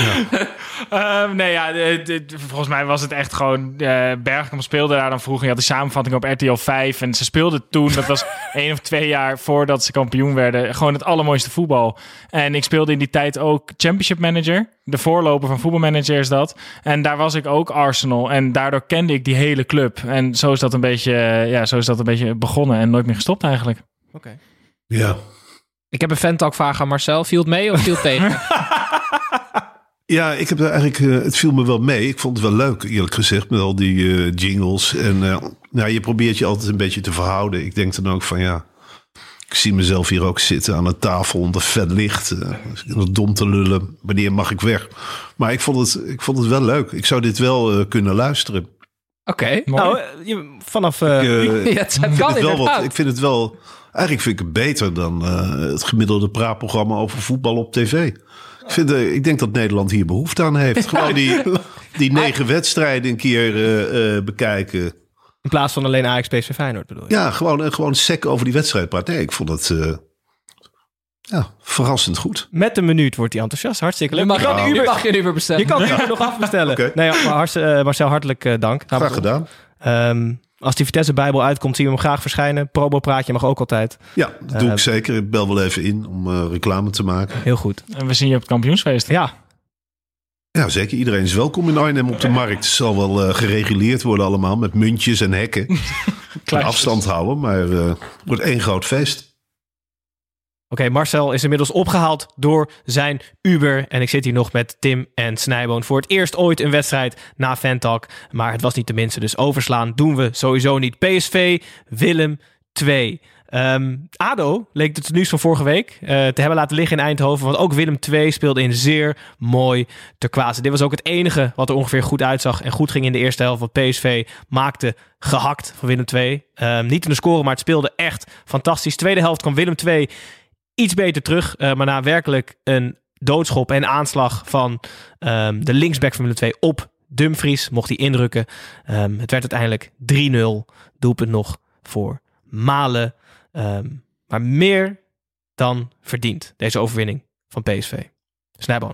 um, nee, ja, dit, dit- volgens mij was het echt gewoon... Uh, Bergkamp speelde daar dan vroeger. Je had de samenvatting op R T L vijf. En ze speelden toen, dat was één of twee jaar voordat ze kampioen werden, gewoon het allermooiste voetbal. En ik speelde in die tijd ook Championship Manager. De voorloper van voetbalmanager is dat. En daar was ik ook Arsenal. En daardoor kende ik die hele club. En zo is dat een beetje, ja, zo is dat een beetje begonnen en nooit meer gestopt eigenlijk. Oké. Okay. Ja. Ik heb een fan-talk-vraag aan Marcel. Viel het mee of viel het tegen? Ja, ik heb er eigenlijk, uh, het viel me wel mee. Ik vond het wel leuk, eerlijk gezegd, met al die uh, jingles. En uh, nou, je probeert je altijd een beetje te verhouden. Ik denk dan ook van ja, ik zie mezelf hier ook zitten aan een tafel onder vet licht. Uh, dom te lullen, wanneer mag ik weg? Maar ik vond het, ik vond het wel leuk. Ik zou dit wel uh, kunnen luisteren. Oké. Okay, nou, je, vanaf... Uh, ik, uh, ja, het, het kan het wel wat, ik vind het wel... Eigenlijk vind ik het beter dan uh, het gemiddelde praatprogramma over voetbal op tv. Ik, vind, uh, ik denk dat Nederland hier behoefte aan heeft. Gewoon die, die negen wedstrijden een keer uh, uh, bekijken. In plaats van alleen Ajax, P S V, Feyenoord bedoel je? Ja, gewoon, uh, gewoon sec over die wedstrijd praten. Nee, ik vond het uh, ja, verrassend goed. Met een minuut wordt hij enthousiast. Hartstikke leuk. Je mag, je kan Uber, mag je Uber bestellen. Je kan Uber ja. nog afbestellen. Okay. Nee, maar hart, uh, Marcel, hartelijk uh, dank. Graag gedaan. Um, Als die Vitesse Bijbel uitkomt, zien we hem graag verschijnen. Probo praatje mag ook altijd. Ja, dat doe uh, ik zeker. Ik bel wel even in om uh, reclame te maken. Heel goed. En we zien je op het kampioensfeest. Ja. Ja, zeker. Iedereen is welkom in Arnhem op de markt. Het zal wel uh, gereguleerd worden allemaal met muntjes en hekken. Afstand houden, maar het uh, wordt één groot feest. Oké, okay, Marcel is inmiddels opgehaald door zijn Uber. En ik zit hier nog met Tim en Snijboon. Voor het eerst ooit een wedstrijd na Fantalk. Maar het was niet de minste, dus overslaan doen we sowieso niet. P S V, Willem twee. Um, A D O leek het nieuws van vorige week uh, te hebben laten liggen in Eindhoven. Want ook Willem twee speelde in zeer mooi turquoise. Dit was ook het enige wat er ongeveer goed uitzag en goed ging in de eerste helft. Want P S V maakte gehakt van Willem twee. Um, niet in de score, maar het speelde echt fantastisch. Tweede helft kwam Willem twee iets beter terug. Uh, maar na werkelijk een doodschop en aanslag van um, de linksback van Willem twee op Dumfries mocht hij indrukken. Um, het werd uiteindelijk drie nul. Doelpunt nog voor Malen. Um, maar meer dan verdiend, deze overwinning van P S V. Snijboon.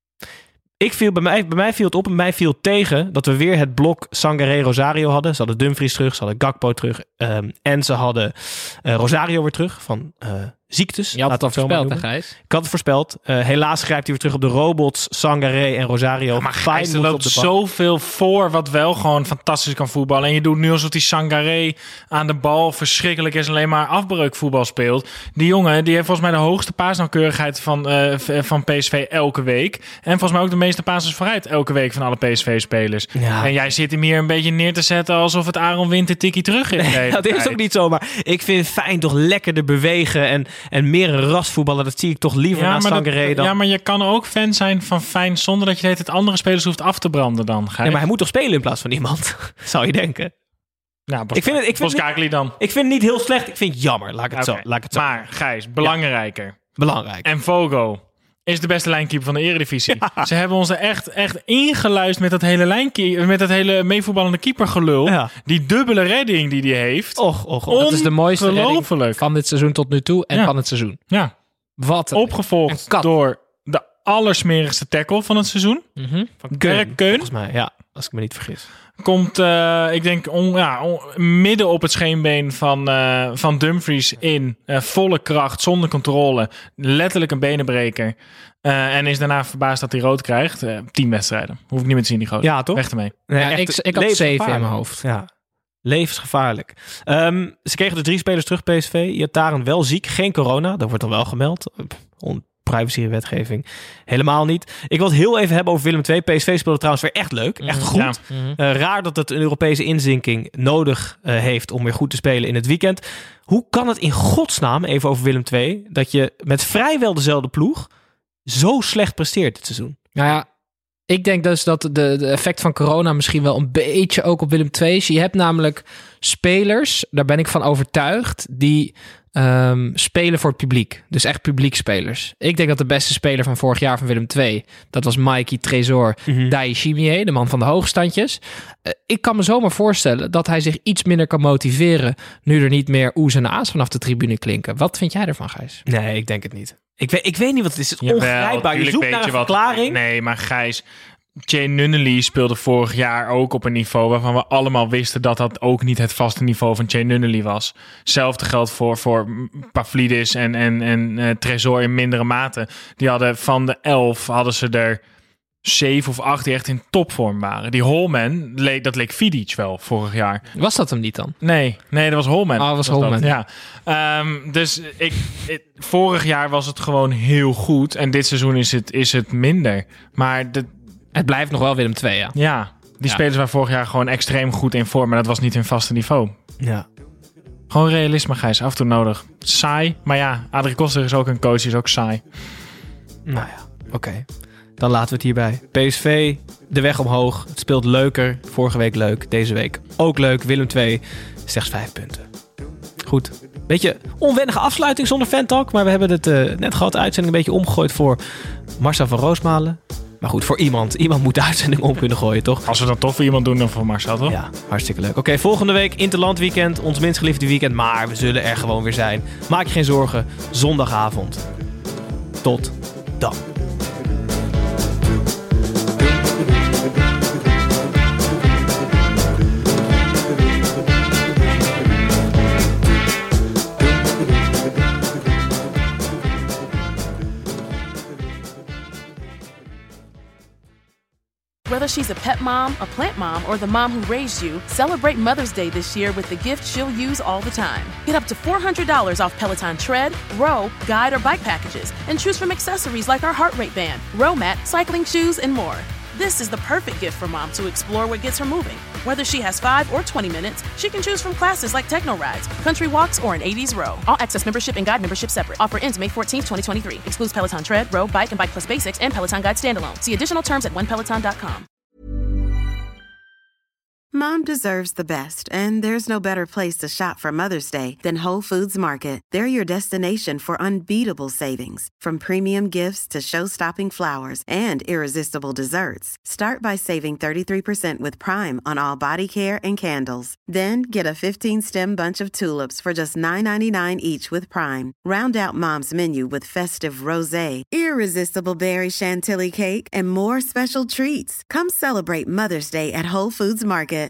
Ik viel, bij, mij, bij mij viel het op en mij viel tegen dat we weer het blok Sangaré Rosario hadden. Ze hadden Dumfries terug, ze hadden Gakpo terug. Um, en ze hadden uh, Rosario weer terug van uh, ziektes. Je had het al voorspeld, hè, Gijs? Ik had het voorspeld. Uh, helaas grijpt hij weer terug op de robots Sangaré en Rosario. Ja, maar Gijs, er loopt zoveel voor wat wel gewoon fantastisch kan voetballen. En je doet nu alsof die Sangaré aan de bal verschrikkelijk is en alleen maar afbreukvoetbal speelt. Die jongen die heeft volgens mij de hoogste paasnauwkeurigheid van, uh, van P S V elke week. En volgens mij ook de meeste passes vooruit elke week van alle P S V-spelers. Ja. En jij zit hem hier een beetje neer te zetten alsof het Aaron Winter tikkie terug is. Nee, dat is ook niet zo, maar ik vind het fijn toch lekkerder bewegen en, en meer een rasvoetballen. Dat zie ik toch liever ja, naar Sangaré dan... Ja, maar je kan ook fan zijn van fijn zonder dat je het andere spelers hoeft af te branden dan. Ja, maar hij moet toch spelen in plaats van iemand, zou je denken. Nou, Bos, ik vind het, ik vind het, dan. Ik vind het niet heel slecht. Ik vind het jammer. Laat ik het, okay. zo, laat ik het zo. Maar Gijs, belangrijker. Ja. Belangrijk. En Fogo is de beste lijnkeeper van de Eredivisie. Ja. Ze hebben ons er echt, echt ingeluisterd met dat hele lijnkeeper, met dat hele meevoetballende keepergelul. Ja. Die dubbele redding die hij heeft. Och, och, och. Dat is de mooiste redding van dit seizoen tot nu toe en ja. van het seizoen. Ja. Wat opgevolgd door de allersmerigste tackle van het seizoen. Mm-hmm. Gerrit Keun. Volgens mij, ja. Als ik me niet vergis. Komt, uh, ik denk, on, ja, on, midden op het scheenbeen van, uh, van Dumfries in. Uh, volle kracht, zonder controle. Letterlijk een benenbreker. Uh, en is daarna verbaasd dat hij rood krijgt. Uh, tien wedstrijden. Hoef ik niet meer te zien, die grote. Ja, toch? Weg ermee. Nee, ja, ik, ik had zeven in mijn hoofd. Ja. Levensgevaarlijk. Um, ze kregen de drie spelers terug, P S V. Iataren wel ziek, geen corona. Dat wordt dan wel gemeld. On- Privacy-wetgeving. Helemaal niet. Ik wil het heel even hebben over Willem twee. P S V speelde trouwens weer echt leuk. Echt goed. Ja. Mm-hmm. Uh, raar dat het een Europese inzinking nodig uh, heeft om weer goed te spelen in het weekend. Hoe kan het in godsnaam, even over Willem twee, dat je met vrijwel dezelfde ploeg zo slecht presteert dit seizoen? Nou ja, ik denk dus dat de, de effect van corona misschien wel een beetje ook op Willem twee is. Je hebt namelijk spelers, daar ben ik van overtuigd, die um, spelen voor het publiek. Dus echt publiekspelers. Ik denk dat de beste speler van vorig jaar van Willem twee, dat was Mikey Tresor mm-hmm. Daishimie, de man van de hoogstandjes. Uh, ik kan me zomaar voorstellen dat hij zich iets minder kan motiveren nu er niet meer oes en aas vanaf de tribune klinken. Wat vind jij ervan, Gijs? Nee, ik denk het niet. Ik weet, ik weet niet wat het is. Het is ongrijpbaar. Je zoekt naar een verklaring. Wat, nee, maar Gijs, Jay Nunnally speelde vorig jaar ook op een niveau waarvan we allemaal wisten dat dat ook niet het vaste niveau van Jay Nunnally was. Hetzelfde geldt voor, voor Pavlidis en, en, en uh, Tresor in mindere mate. Die hadden van de elf, hadden ze er zeven of acht die echt in topvorm waren. Die Holman, leek, dat leek Vidic wel vorig jaar. Was dat hem niet dan? Nee, nee, dat was Holman. Oh, dat was, was Holman. Dat, ja. Um, dus ik, ik, vorig jaar was het gewoon heel goed. En dit seizoen is het, is het minder. Maar de, het blijft nog wel Willem twee, ja. Ja, die ja. spelers waren vorig jaar gewoon extreem goed in vorm. Maar dat was niet hun vaste niveau. Ja. Gewoon realisme, Gijs. Af en toe nodig. Saai. Maar ja, Adrie Koster is ook een coach. Die is ook saai. Nou ja, oké. Okay. Dan laten we het hierbij. P S V, de weg omhoog. Het speelt leuker. Vorige week leuk. Deze week ook leuk. Willem twee, slechts vijf punten. Goed. Beetje onwennige afsluiting zonder Fantalk. Maar we hebben het uh, net gehad. De uitzending een beetje omgegooid voor Marcel van Roosmalen. Maar goed, voor iemand. Iemand moet de uitzending om kunnen gooien, toch? Als we dat toch voor iemand doen, dan voor Marcel, toch? Ja, hartstikke leuk. Oké, okay, volgende week Interland weekend. Ons minst geliefde weekend. Maar we zullen er gewoon weer zijn. Maak je geen zorgen. Zondagavond. Tot dan. Whether she's a pet mom, a plant mom, or the mom who raised you, celebrate Mother's Day this year with the gift she'll use all the time. Get up to four hundred dollars off Peloton tread, row, guide, or bike packages, and choose from accessories like our heart rate band, row mat, cycling shoes, and more. This is the perfect gift for mom to explore what gets her moving. Whether she has five or twenty minutes, she can choose from classes like techno rides, country walks, or an eighties row. All access membership and guide membership separate. Offer ends May fourteenth, twenty twenty-three. Excludes Peloton tread, row, bike, and bike plus basics and Peloton guide standalone. See additional terms at one peloton dot com. Mom deserves the best, and there's no better place to shop for Mother's Day than Whole Foods Market. They're your destination for unbeatable savings, from premium gifts to show-stopping flowers and irresistible desserts. Start by saving thirty-three percent with Prime on all body care and candles. Then get a fifteen-stem bunch of tulips for just nine ninety-nine each with Prime. Round out Mom's menu with festive rosé, irresistible berry chantilly cake, and more special treats. Come celebrate Mother's Day at Whole Foods Market.